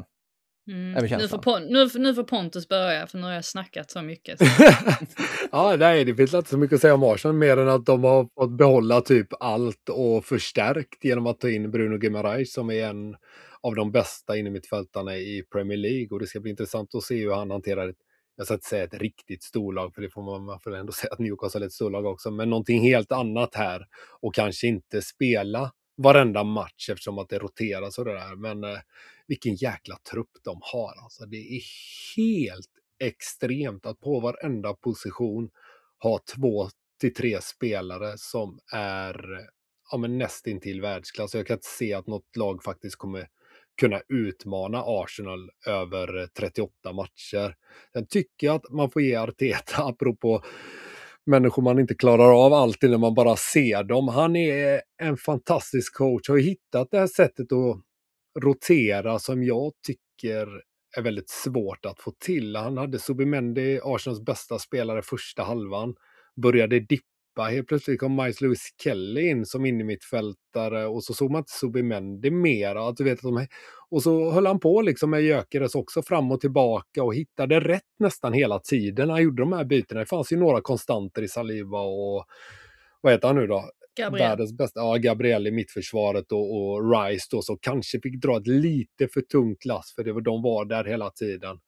Nu får Pontus börja, för nu har jag snackat så mycket. Ja, nej, det finns inte så mycket att säga om Arsenal, mer än att de har fått behålla typ allt och förstärkt genom att ta in Bruno Guimaraes, som är en av de bästa innermittfältarna i Premier League. Och det ska bli intressant att se hur han hanterar jag ska inte säga ett riktigt storlag, för det får man för ändå säga att Newcastle är ett storlag också, men någonting helt annat här, och kanske inte spela varenda match eftersom att det roteras och det där. Men vilken jäkla trupp de har. Alltså, det är helt extremt att på varenda position ha 2 till 3 spelare som är nästintill världsklass. Jag kan inte se att något lag faktiskt kommer kunna utmana Arsenal över 38 matcher. Sen tycker jag att man får ge Arteta, apropå människor man inte klarar av alltid när man bara ser dem. Han är en fantastisk coach, har hittat det här sättet att rotera som jag tycker är väldigt svårt att få till. Han hade Zubimendi, Arsenals bästa spelare första halvan, började dippa. Helt plötsligt kom Miles Lewis Kelly in som innermittfältare, och så såg man inte Zubimendi mera. Att du vet att och så höll han på liksom med Gyökeres också fram och tillbaka och hittade rätt nästan hela tiden. Han gjorde de här bytena. Det fanns ju några konstanter i Saliba och vad heter han nu då? Gabriel i mittförsvaret och Rice då, så kanske fick dra ett lite för tungt lass, för de var där hela tiden.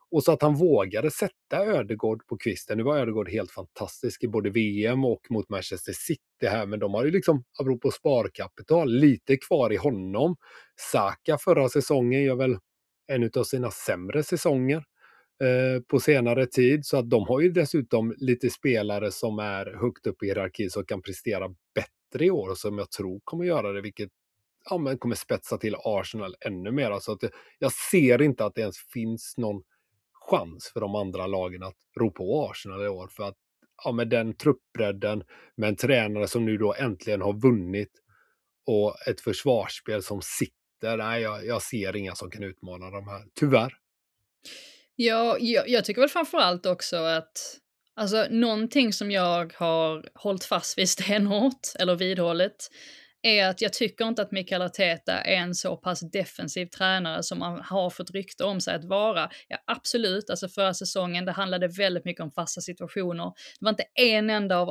Och så att han vågade sätta Ödegaard på kvisten. Nu var Ödegaard helt fantastisk i både VM och mot Manchester City här. Men de har ju liksom, apropå sparkapital, lite kvar i honom. Saka förra säsongen gör väl en av sina sämre säsonger på senare tid. Så att de har ju dessutom lite spelare som är högt upp i hierarkin som kan prestera bättre i år. Som jag tror kommer göra det, vilket men kommer spetsa till Arsenal ännu mer. Så att jag ser inte att det ens finns någon chans för de andra lagen att ro på Arsenal i år. För att med den truppbredden, med en tränare som nu då äntligen har vunnit och ett försvarsspel som sitter, nej, jag ser inga som kan utmana de här, tyvärr. Ja, jag tycker väl framförallt också att alltså, någonting som jag har hållit fast vid stenhårt, eller vidhållit, är att jag tycker inte att Mikel Arteta är en så pass defensiv tränare som man har fått rykte om sig att vara. Ja, absolut, alltså förra säsongen, det handlade väldigt mycket om fasta situationer. Det var inte en enda av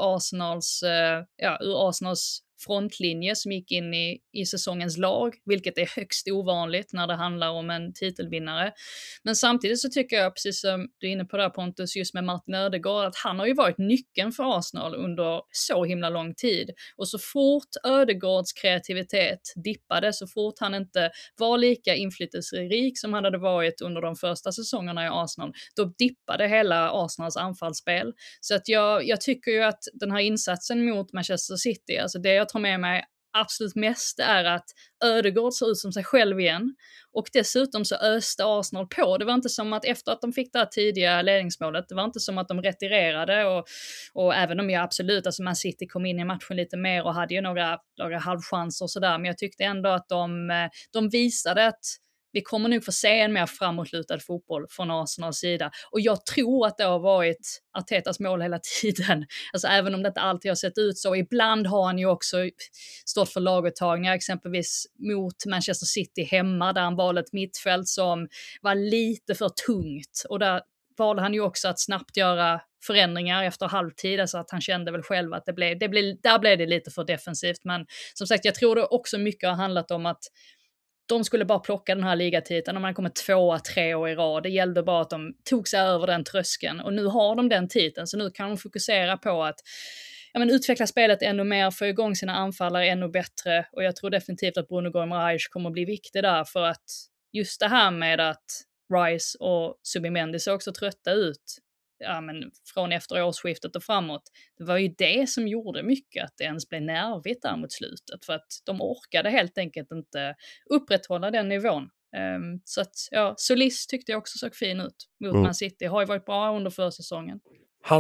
ur Arsenals frontlinje som gick in i säsongens lag, vilket är högst ovanligt när det handlar om en titelvinnare. Men samtidigt så tycker jag, precis som du är inne på där Pontus, just med Martin Ödegaard, att han har ju varit nyckeln för Arsenal under så himla lång tid. Och så fort Ödegaards kreativitet dippade, så fort han inte var lika inflytelserik som han hade varit under de första säsongerna i Arsenal, då dippade hela Arsenals anfallsspel. Så att jag tycker ju att den här insatsen mot Manchester City, alltså det jag tar med mig absolut mest är att Ödegaard ser ut som sig själv igen, och dessutom så öste Arsenal på. Det var inte som att efter att de fick det här tidiga ledningsmålet, det var inte som att de retirerade, och även om jag absolut, alltså Man City kom in i matchen lite mer och hade ju några halvchanser och sådär, men jag tyckte ändå att de visade att vi kommer nog få se en mer framåtlutad fotboll från Arsenals sida. Och jag tror att det har varit Artetas mål hela tiden. Alltså även om det inte alltid har sett ut så. Ibland har han ju också stått för laguttagningar, exempelvis mot Manchester City hemma, där han valde ett mittfält som var lite för tungt. Och där valde han ju också att snabbt göra förändringar efter halvtid, alltså att han kände väl själv att där blev det lite för defensivt. Men som sagt, jag tror det också mycket har handlat om att de skulle bara plocka den här ligatiteln om man kommer 2-3 år i rad. Det gällde bara att de tog sig över den tröskeln. Och nu har de den titeln, så nu kan de fokusera på att utveckla spelet ännu mer, få igång sina anfallare ännu bättre. Och jag tror definitivt att Bruno Guimaraes kommer att bli viktig där, för att just det här med att Rice och Zubimendi ser också trötta ut från efter årsskiftet och framåt. Det var ju det som gjorde mycket att det ens blev nervigt där mot slutet, för att de orkade helt enkelt inte upprätthålla den nivån. Så att Solis tyckte jag också såg fin ut mot Man City. Har ju varit bra under försäsongen. Han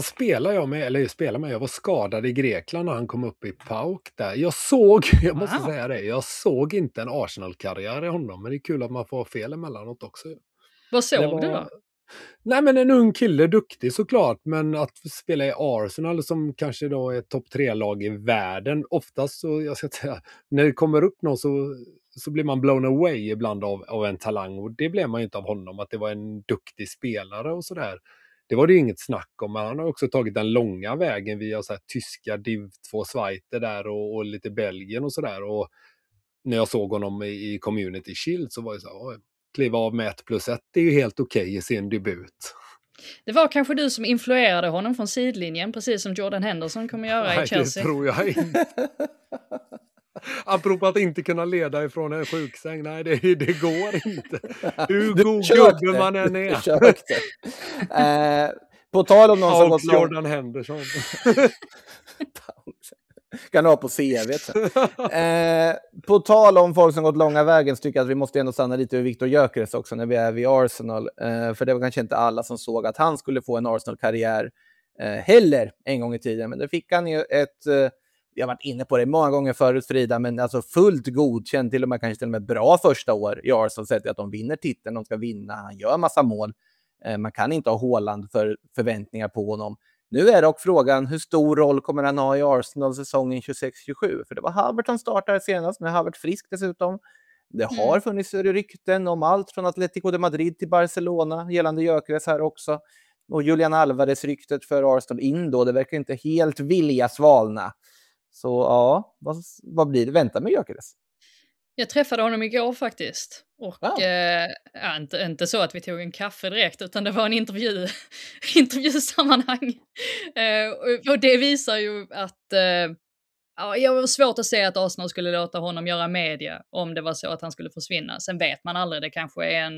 jag var skadad i Grekland när han kom upp i PAOK där. Jag såg inte en Arsenal-karriär i honom, men det är kul att man får fel emellanåt också. Vad såg du då? Nej, men en ung kille, duktig såklart, men att spela i Arsenal som kanske då är topp 3-lag i världen, oftast så, jag ska säga, när det kommer upp någon så blir man blown away ibland av en talang, och det blev man ju inte av honom, att det var en duktig spelare och sådär. Det var det ju inget snack om, men han har också tagit den långa vägen via så här tyska Div 2 Schweiz där och lite Belgien och sådär, och när jag såg honom i Community Shield så var det så här, kliva av med 1+1, det är ju helt okej i sin debut. Det var kanske du som influerade honom från sidlinjen, precis som Jordan Henderson kommer göra i Chelsea. Nej, det tror jag inte. Apropå att inte kunna leda ifrån en sjuksäng, nej det går inte. Hur god gubbe man än är. På tal om någon som gått långt... Jordan Henderson. Kan ha på CV. På tal om folk som gått långa vägen, så tycker jag att vi måste ändå stanna lite vid Viktor Gyökeres också när vi är vid Arsenal. För det var kanske inte alla som såg att han skulle få en Arsenal-karriär heller en gång i tiden. Men det fick han ju jag har varit inne på det många gånger förut, Frida, men alltså fullt godkänd, kanske till och med bra första år i Arsenal, sett att de vinner titeln, de ska vinna, han gör massa mål. Man kan inte ha Haaland för förväntningar på honom. Nu är dock frågan, hur stor roll kommer han ha i Arsenal säsongen 26-27? För det var Havertz som startade senast, nu är Havertz frisk dessutom. Det har funnits rykten om allt från Atletico de Madrid till Barcelona gällande Gyökeres här också. Och Julian Alvarez-ryktet för Arsenal in då, det verkar inte helt vilja svalna. Så ja, vad blir det? Vänta med Gyökeres. Jag träffade honom igår faktiskt. Och inte så att vi tog en kaffe direkt, utan det var en intervjusammanhang. Och det visar ju att jag var svårt att se att Arsenal skulle låta honom göra media om det var så att han skulle försvinna. Sen vet man aldrig, det kanske är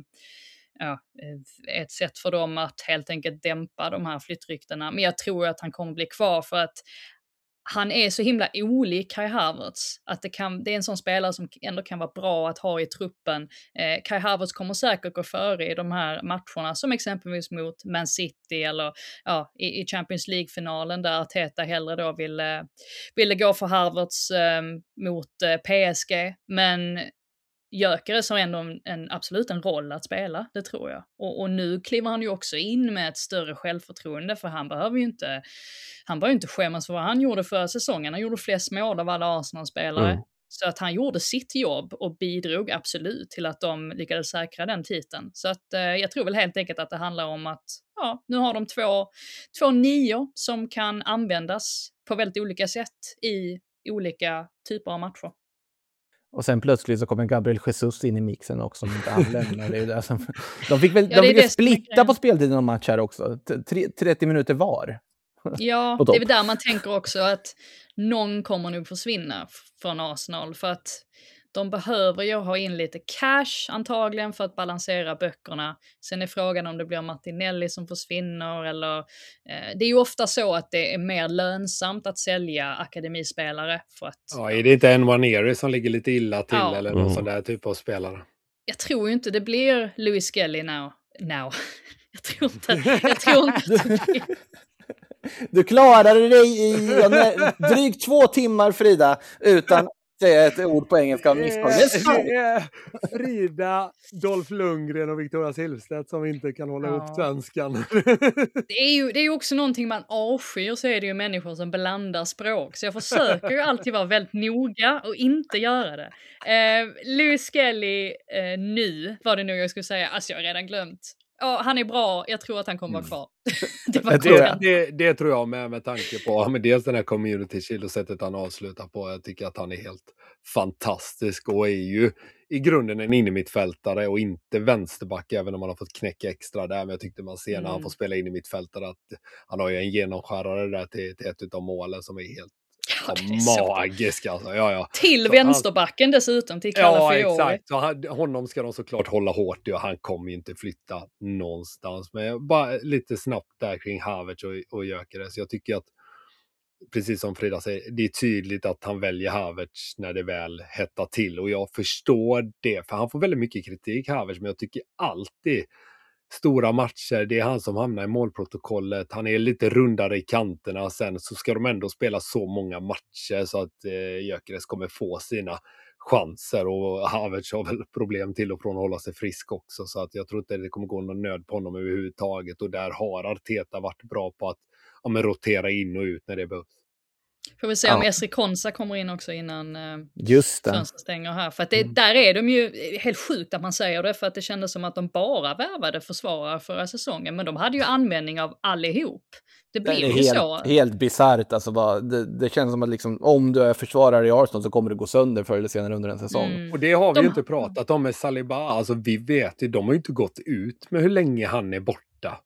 ett sätt för dem att helt enkelt dämpa de här flyttryktena. Men jag tror att han kommer bli kvar för att han är så himla olik Kai Havertz att det är en sån spelare som ändå kan vara bra att ha i truppen. Kai Havertz kommer säkert gå före i de här matcherna, som exempelvis mot Man City eller i Champions League-finalen där Arteta hellre då ville gå för Havertz mot PSG. Men Gyökeres har ändå absolut en roll att spela, det tror jag. Och nu kliver han ju också in med ett större självförtroende, för han behöver ju inte skämmas för vad han gjorde förra säsongen. Han gjorde flest mål av alla Arsenal-spelare. Så att han gjorde sitt jobb och bidrog absolut till att de lyckades säkra den titeln. Så att jag tror väl helt enkelt att det handlar om att nu har de två nior som kan användas på väldigt olika sätt i olika typer av matcher. Och sen plötsligt så kommer Gabriel Jesus in i mixen också. De fick väl splitta på speltiden någon match här också. 30 minuter var. Ja, det är väl där man tänker också att någon kommer nog försvinna från Arsenal. För att de behöver ju ha in lite cash antagligen för att balansera böckerna. Sen är frågan om det blir Martinelli som försvinner eller... det är ju ofta så att det är mer lönsamt att sälja akademispelare för att... Ja, är det inte en Nwaneri som ligger lite illa till eller någon sån där typ av spelare? Jag tror ju inte det blir Louis Skelly now. Jag tror inte. Du klarade dig i drygt 2 timmar, Frida, utan säga ett ord på engelska av misstag. Frida, Dolph Lundgren och Victoria Silvstedt som inte kan hålla upp svenskan. Det är ju också någonting man avskyr, så är det ju människor som blandar språk. Så jag försöker ju alltid vara väldigt noga och inte göra det. Louis Skelly nu, var det nog jag skulle säga. Alltså jag har redan glömt. Ja, han är bra. Jag tror att han kommer vara kvar. Det tror jag med tanke på men dels den här community shield och sättet han avslutar på. Jag tycker att han är helt fantastisk och är ju i grunden en innermittfältare och inte vänsterback, även om man har fått knäcka extra där. Men jag tyckte man ser när han får spela innermittfältare att han har ju en genomskärare där till ett av målen som är helt magisk alltså. Ja. Till så vänsterbacken dessutom, till Calafiori. Ja, exakt. Så honom ska de såklart hålla hårt i och han kommer ju inte flytta någonstans. Men bara lite snabbt där kring Havertz och Gyökeres. Jag tycker att, precis som Frida säger, det är tydligt att han väljer Havertz när det väl hettar till. Och jag förstår det, för han får väldigt mycket kritik, Havertz, men jag tycker alltid stora matcher, det är han som hamnar i målprotokollet. Han är lite rundare i kanterna. Sen så ska de ändå spela så många matcher så att Gyökeres kommer få sina chanser. Och Havertz har väl problem till och från att hålla sig frisk också. Så att jag tror inte det kommer gå någon nöd på honom överhuvudtaget. Och där har Arteta varit bra på att rotera in och ut när det behövs. Får vi se om Esri Konsa kommer in också innan fönstret stänger här. För att där är de ju helt sjukt att man säger det, för att det kändes som att de bara värvade försvarare förra säsongen. Men de hade ju användning av allihop. Det blir ju så. Helt bisarrt. Alltså det känns som att liksom, om du är försvarare i Arsenal så kommer det gå sönder förr eller senare under en säsong. Och det har vi ju inte pratat om med Saliba. Alltså vi vet ju, de har ju inte gått ut med hur länge han är borta.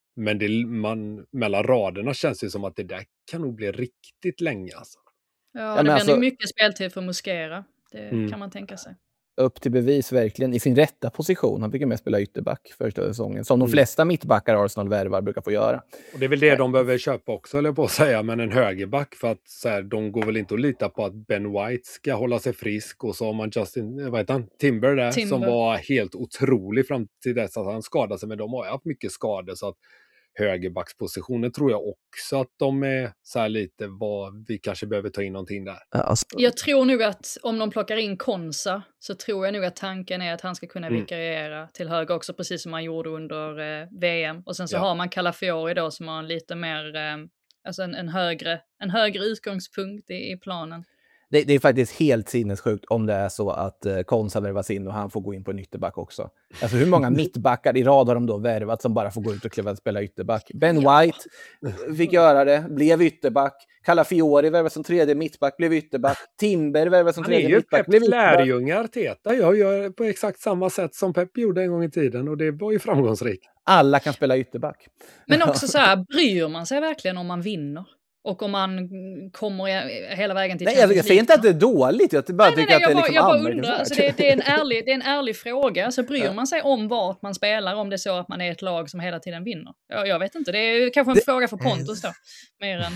Men mellan raderna känns det som att det där kan nog bli riktigt länge. Alltså. Ja, det blir nog mycket speltid för Mosquera. Det kan man tänka sig. Upp till bevis verkligen i sin rätta position. Han fick ju med spela ytterback första säsongen. Som de flesta mittbackar Arsenal värvar brukar få göra. Och det är väl det de behöver köpa också, eller på att säga. Men en högerback, för att så här, de går väl inte att lita på att Ben White ska hålla sig frisk. Och så har man Timber där som var helt otrolig fram till dess att han skadade sig. Men de har ju haft mycket skador, så att högerbackspositionen tror jag också att de är så här lite vad vi kanske behöver ta in någonting där. Jag tror nog att om de plockar in Konsa så tror jag nog att tanken är att han ska kunna vikariera till höger också, precis som man gjorde under VM. Och sen så har man Calafiori då som har en lite mer, alltså en högre utgångspunkt i planen. Det är faktiskt helt sinnessjukt om det är så att Konsa värvas in och han får gå in på en ytterback också. Alltså hur många mittbackar i rad har de då värvat som bara får gå ut och spela ytterback? Ben White fick göra det, blev ytterback. Calafiori värvades som tredje mittback, blev ytterback. Timber värvades som tredje mittback, blev ytterback. Han är ju Peps lärjunge Arteta. Jag gör på exakt samma sätt som Pep gjorde en gång i tiden och det var ju framgångsrikt. Alla kan spela ytterback. Men också så här, bryr man sig verkligen om man vinner? Och om man kommer hela vägen till Champions League. Jag säger inte att det är dåligt. Jag bara tycker att det är liksom jag bara undrar. Alltså det är en ärlig fråga. Så bryr man sig om vart man spelar om det är så att man är ett lag som hela tiden vinner? Jag vet inte. Det är kanske en fråga för Pontus då. Mer än...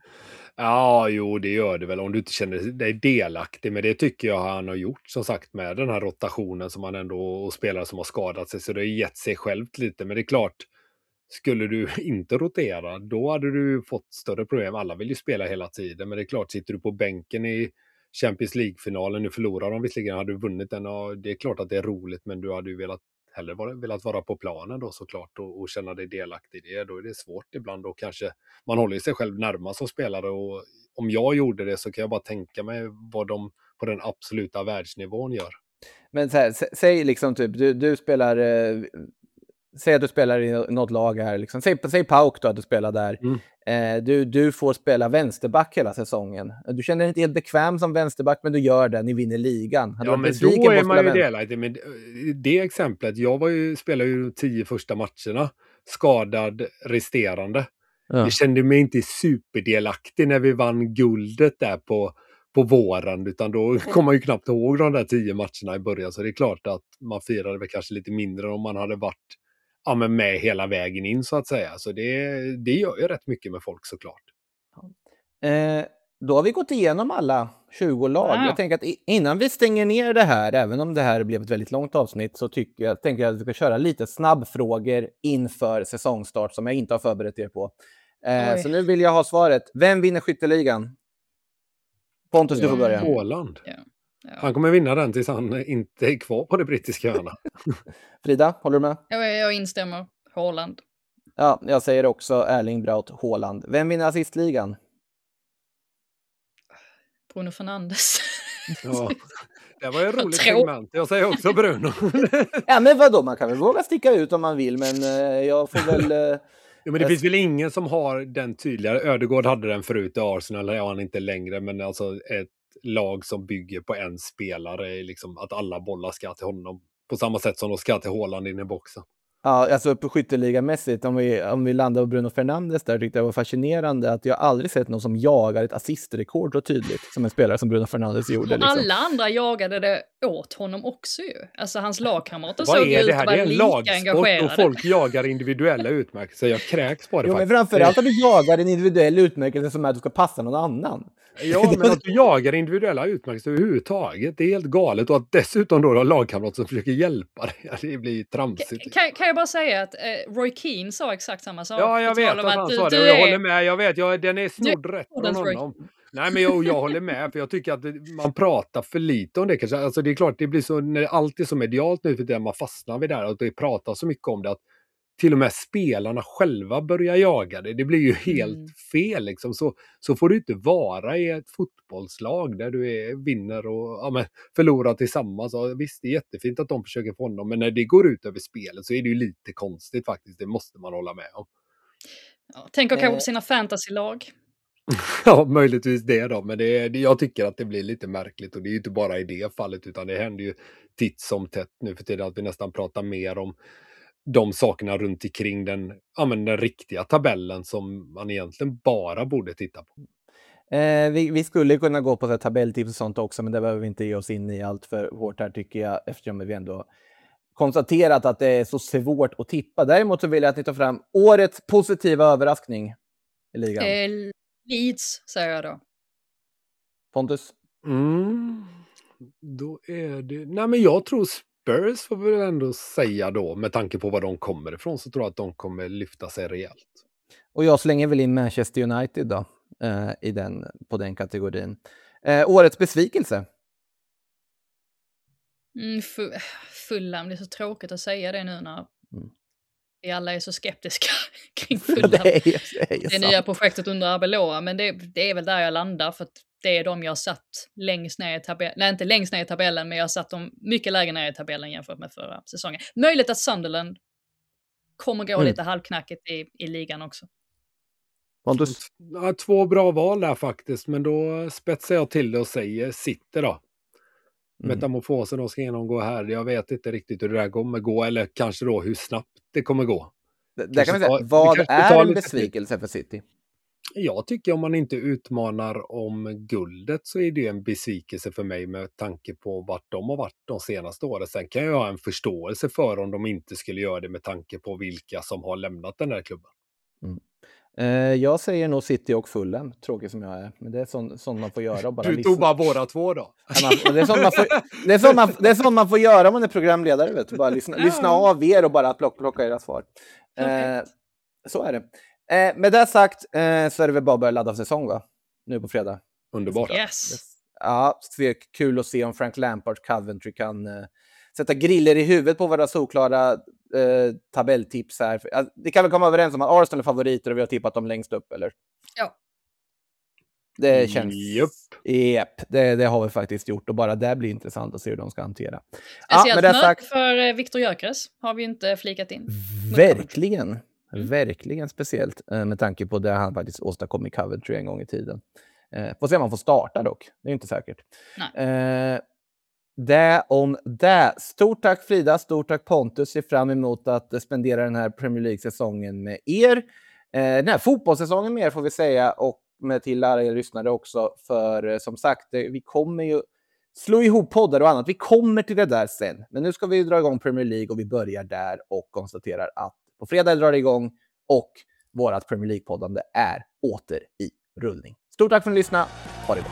Ja, jo, det gör det väl om du inte känner dig delaktig. Men det tycker jag han har gjort, som sagt, med den här rotationen som han ändå och spelare som har skadat sig. Så det har gett sig självt lite. Men det är klart, skulle du inte rotera, då hade du fått större problem. Alla vill ju spela hela tiden. Men det är klart, sitter du på bänken i Champions League-finalen, nu förlorar de visserligen, hade du vunnit den. Och det är klart att det är roligt, men du hade ju velat vara på planen då såklart och känna dig delaktig i det. Då är det svårt ibland och kanske man håller sig själv närmast som spelare och om jag gjorde det så kan jag bara tänka mig vad de på den absoluta världsnivån gör. Men så här, säg liksom typ, du spelar, säg att du spelar i något lag här, liksom. Säg Pauk då att du spelar där. Du får spela vänsterback hela säsongen. Du känner dig inte helt bekväm som vänsterback, men du gör det, ni vinner ligan. Ja, men då är man ju delaktig. Men det exemplet, spelade ju 10 första matcherna, skadad resterande. Ja. Jag kände mig inte superdelaktig när vi vann guldet där på våren, utan då kom man ju knappt ihåg de där 10 matcherna i början. Så det är klart att man firade väl kanske lite mindre om man hade varit med hela vägen in så att säga. Så det gör ju rätt mycket med folk såklart. Då har vi gått igenom alla 20 lag. Jag tänker att innan vi stänger ner det här, även om det här blev ett väldigt långt avsnitt, så tänker jag att vi ska köra lite snabbfrågor inför säsongstart som jag inte har förberett er på. Så nu vill jag ha svaret. Vem vinner skytteligan? Pontus, du får börja. Haaland. Ja. Han kommer vinna den tills han inte är kvar på det brittiska öarna. Frida, håller du med? Jag instämmer. Haaland. Ja, jag säger också Erling Braut Haaland. Vem vinner assistligan? Bruno Fernandes. Ja, det var ju roligt segment. Jag säger också Bruno. Ja, men vadå? Man kan väl våga sticka ut om man vill, men jag får väl... Ja, men det finns väl ingen som har den tydligare. Ödegaard hade den förut i Arsenal, ja, han inte längre, men alltså ett lag som bygger på en spelare, liksom att alla bollar ska till honom på samma sätt som de ska till Haaland in i boxen. Ja, alltså på skytteligamässigt, om vi landar på Bruno Fernandes där, tyckte jag var fascinerande att jag aldrig sett någon som jagar ett assistrekord så tydligt som en spelare som Bruno Fernandes gjorde. Och alla andra jagade det åt honom också ju. Alltså hans lagkamrater såg ut att vara lika engagerade. Det är en lagsport och folk jagar individuella utmärkelser. Jag kräks på det faktiskt. Men framförallt att du jagar en individuell utmärkelse som är att du ska passa någon annan. Ja, men att du jagar individuella utmärkelser överhuvudtaget, det är helt galet. Och att dessutom då lagkamrater som försöker hjälpa dig, det blir tramsigt. Kan jag bara säga att Roy Keane sa exakt samma sak? Ja, jag vet att han sa det och jag håller med. Jag vet, den är snodd rätt från honom. Nej, men jag håller med, för jag tycker att man pratar för lite om det kanske. Alltså det är klart, det blir så, när allt är så medialt nu för det man fastnar vid där och det pratar så mycket om det att till och med spelarna själva börjar jaga det. Det blir ju helt fel liksom. Så får du inte vara i ett fotbollslag där du vinner och förlorar tillsammans. Och visst, det är jättefint att de försöker få honom, men när det går ut över spelet så är det ju lite konstigt faktiskt. Det måste man hålla med om. Ja, tänker kanske på sina fantasylag. Ja, möjligtvis det då. Men jag tycker att det blir lite märkligt. Och det är ju inte bara i det fallet, utan det händer ju titt som tätt nu för tiden att vi nästan pratar mer om de sakerna runt omkring den riktiga tabellen som man egentligen bara borde titta på. Vi skulle kunna gå på tabelltips och sånt också, men det behöver vi inte ge oss in i allt för hårt här tycker jag, eftersom vi ändå konstaterat att det är så svårt att tippa. Däremot så vill jag att ni tar fram årets positiva överraskning i ligan. Leeds, säger jag då. Pontus? Då är det... Nej, men jag tror Spurs får väl ändå säga då, med tanke på var de kommer ifrån, så tror jag att de kommer lyfta sig rejält. Och jag slänger väl in Manchester United då, på den kategorin. Årets besvikelse? Fulham, det är så tråkigt att säga det nu när det vi alla är så skeptiska kring Fulham. Det nya projektet under Arbeloa, men det är väl där jag landar, för att det är de jag satt längst ner i tabellen. Nej, inte längst ner i tabellen, men jag satt dem mycket lägre ner i tabellen jämfört med förra säsongen. Möjligt att Sunderland kommer gå lite halvknackigt i ligan också. Ja, 2 bra val där faktiskt, men då spetsar jag till det och säger City då. Metamorfosen de ska genomgå här. Jag vet inte riktigt hur det där kommer gå, eller kanske då hur snabbt det kommer gå. Där kan vi säga, vad är en besvikelse för City? Jag tycker om man inte utmanar om guldet så är det en besvikelse för mig med tanke på vart de har varit de senaste åren. Sen kan jag ha en förståelse för om de inte skulle göra det med tanke på vilka som har lämnat den här klubben. Jag säger nog City och Fulham, tråkigt som jag är. Men det är sånt man får göra. Och bara du tog bara båda 2 då? Det är sånt man får göra om man är programledare. Vet du. Bara lyssna av er och bara plocka era svar. Så är det. Med det sagt så är det väl bara att börja ladda säsong, va? Nu på fredag. Underbart. Yes. Ja, det är kul att se om Frank Lampard Coventry kan sätta griller i huvudet på våra solklara tabelltips här. Det kan väl komma överens om att Arsenal är favoriter och vi har tippat dem längst upp, eller? Ja. Det känns... Det har vi faktiskt gjort och bara det blir intressant att se hur de ska hantera. Speciellt mörkt för Viktor Gyökeres har vi inte flikat in. Verkligen speciellt med tanke på det han faktiskt åstadkom i Coventry en gång i tiden. Får se om han får starta dock. Det är inte säkert. Det om det. Stort tack Frida, stort tack Pontus. Ser fram emot att spendera den här Premier League-säsongen med er. Den här fotbollssäsongen med er får vi säga, och med till alla er lyssnare också. För som sagt, vi kommer ju slå ihop poddar och annat. Vi kommer till det där sen. Men nu ska vi dra igång Premier League och vi börjar där och konstaterar att på fredag drar det igång och vårat Premier League-poddande är åter i rullning. Stort tack för att ni lyssnade. Ha det gott.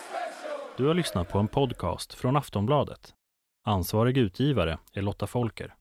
Du har lyssnat på en podcast från Aftonbladet. Ansvarig utgivare är Lotta Folker.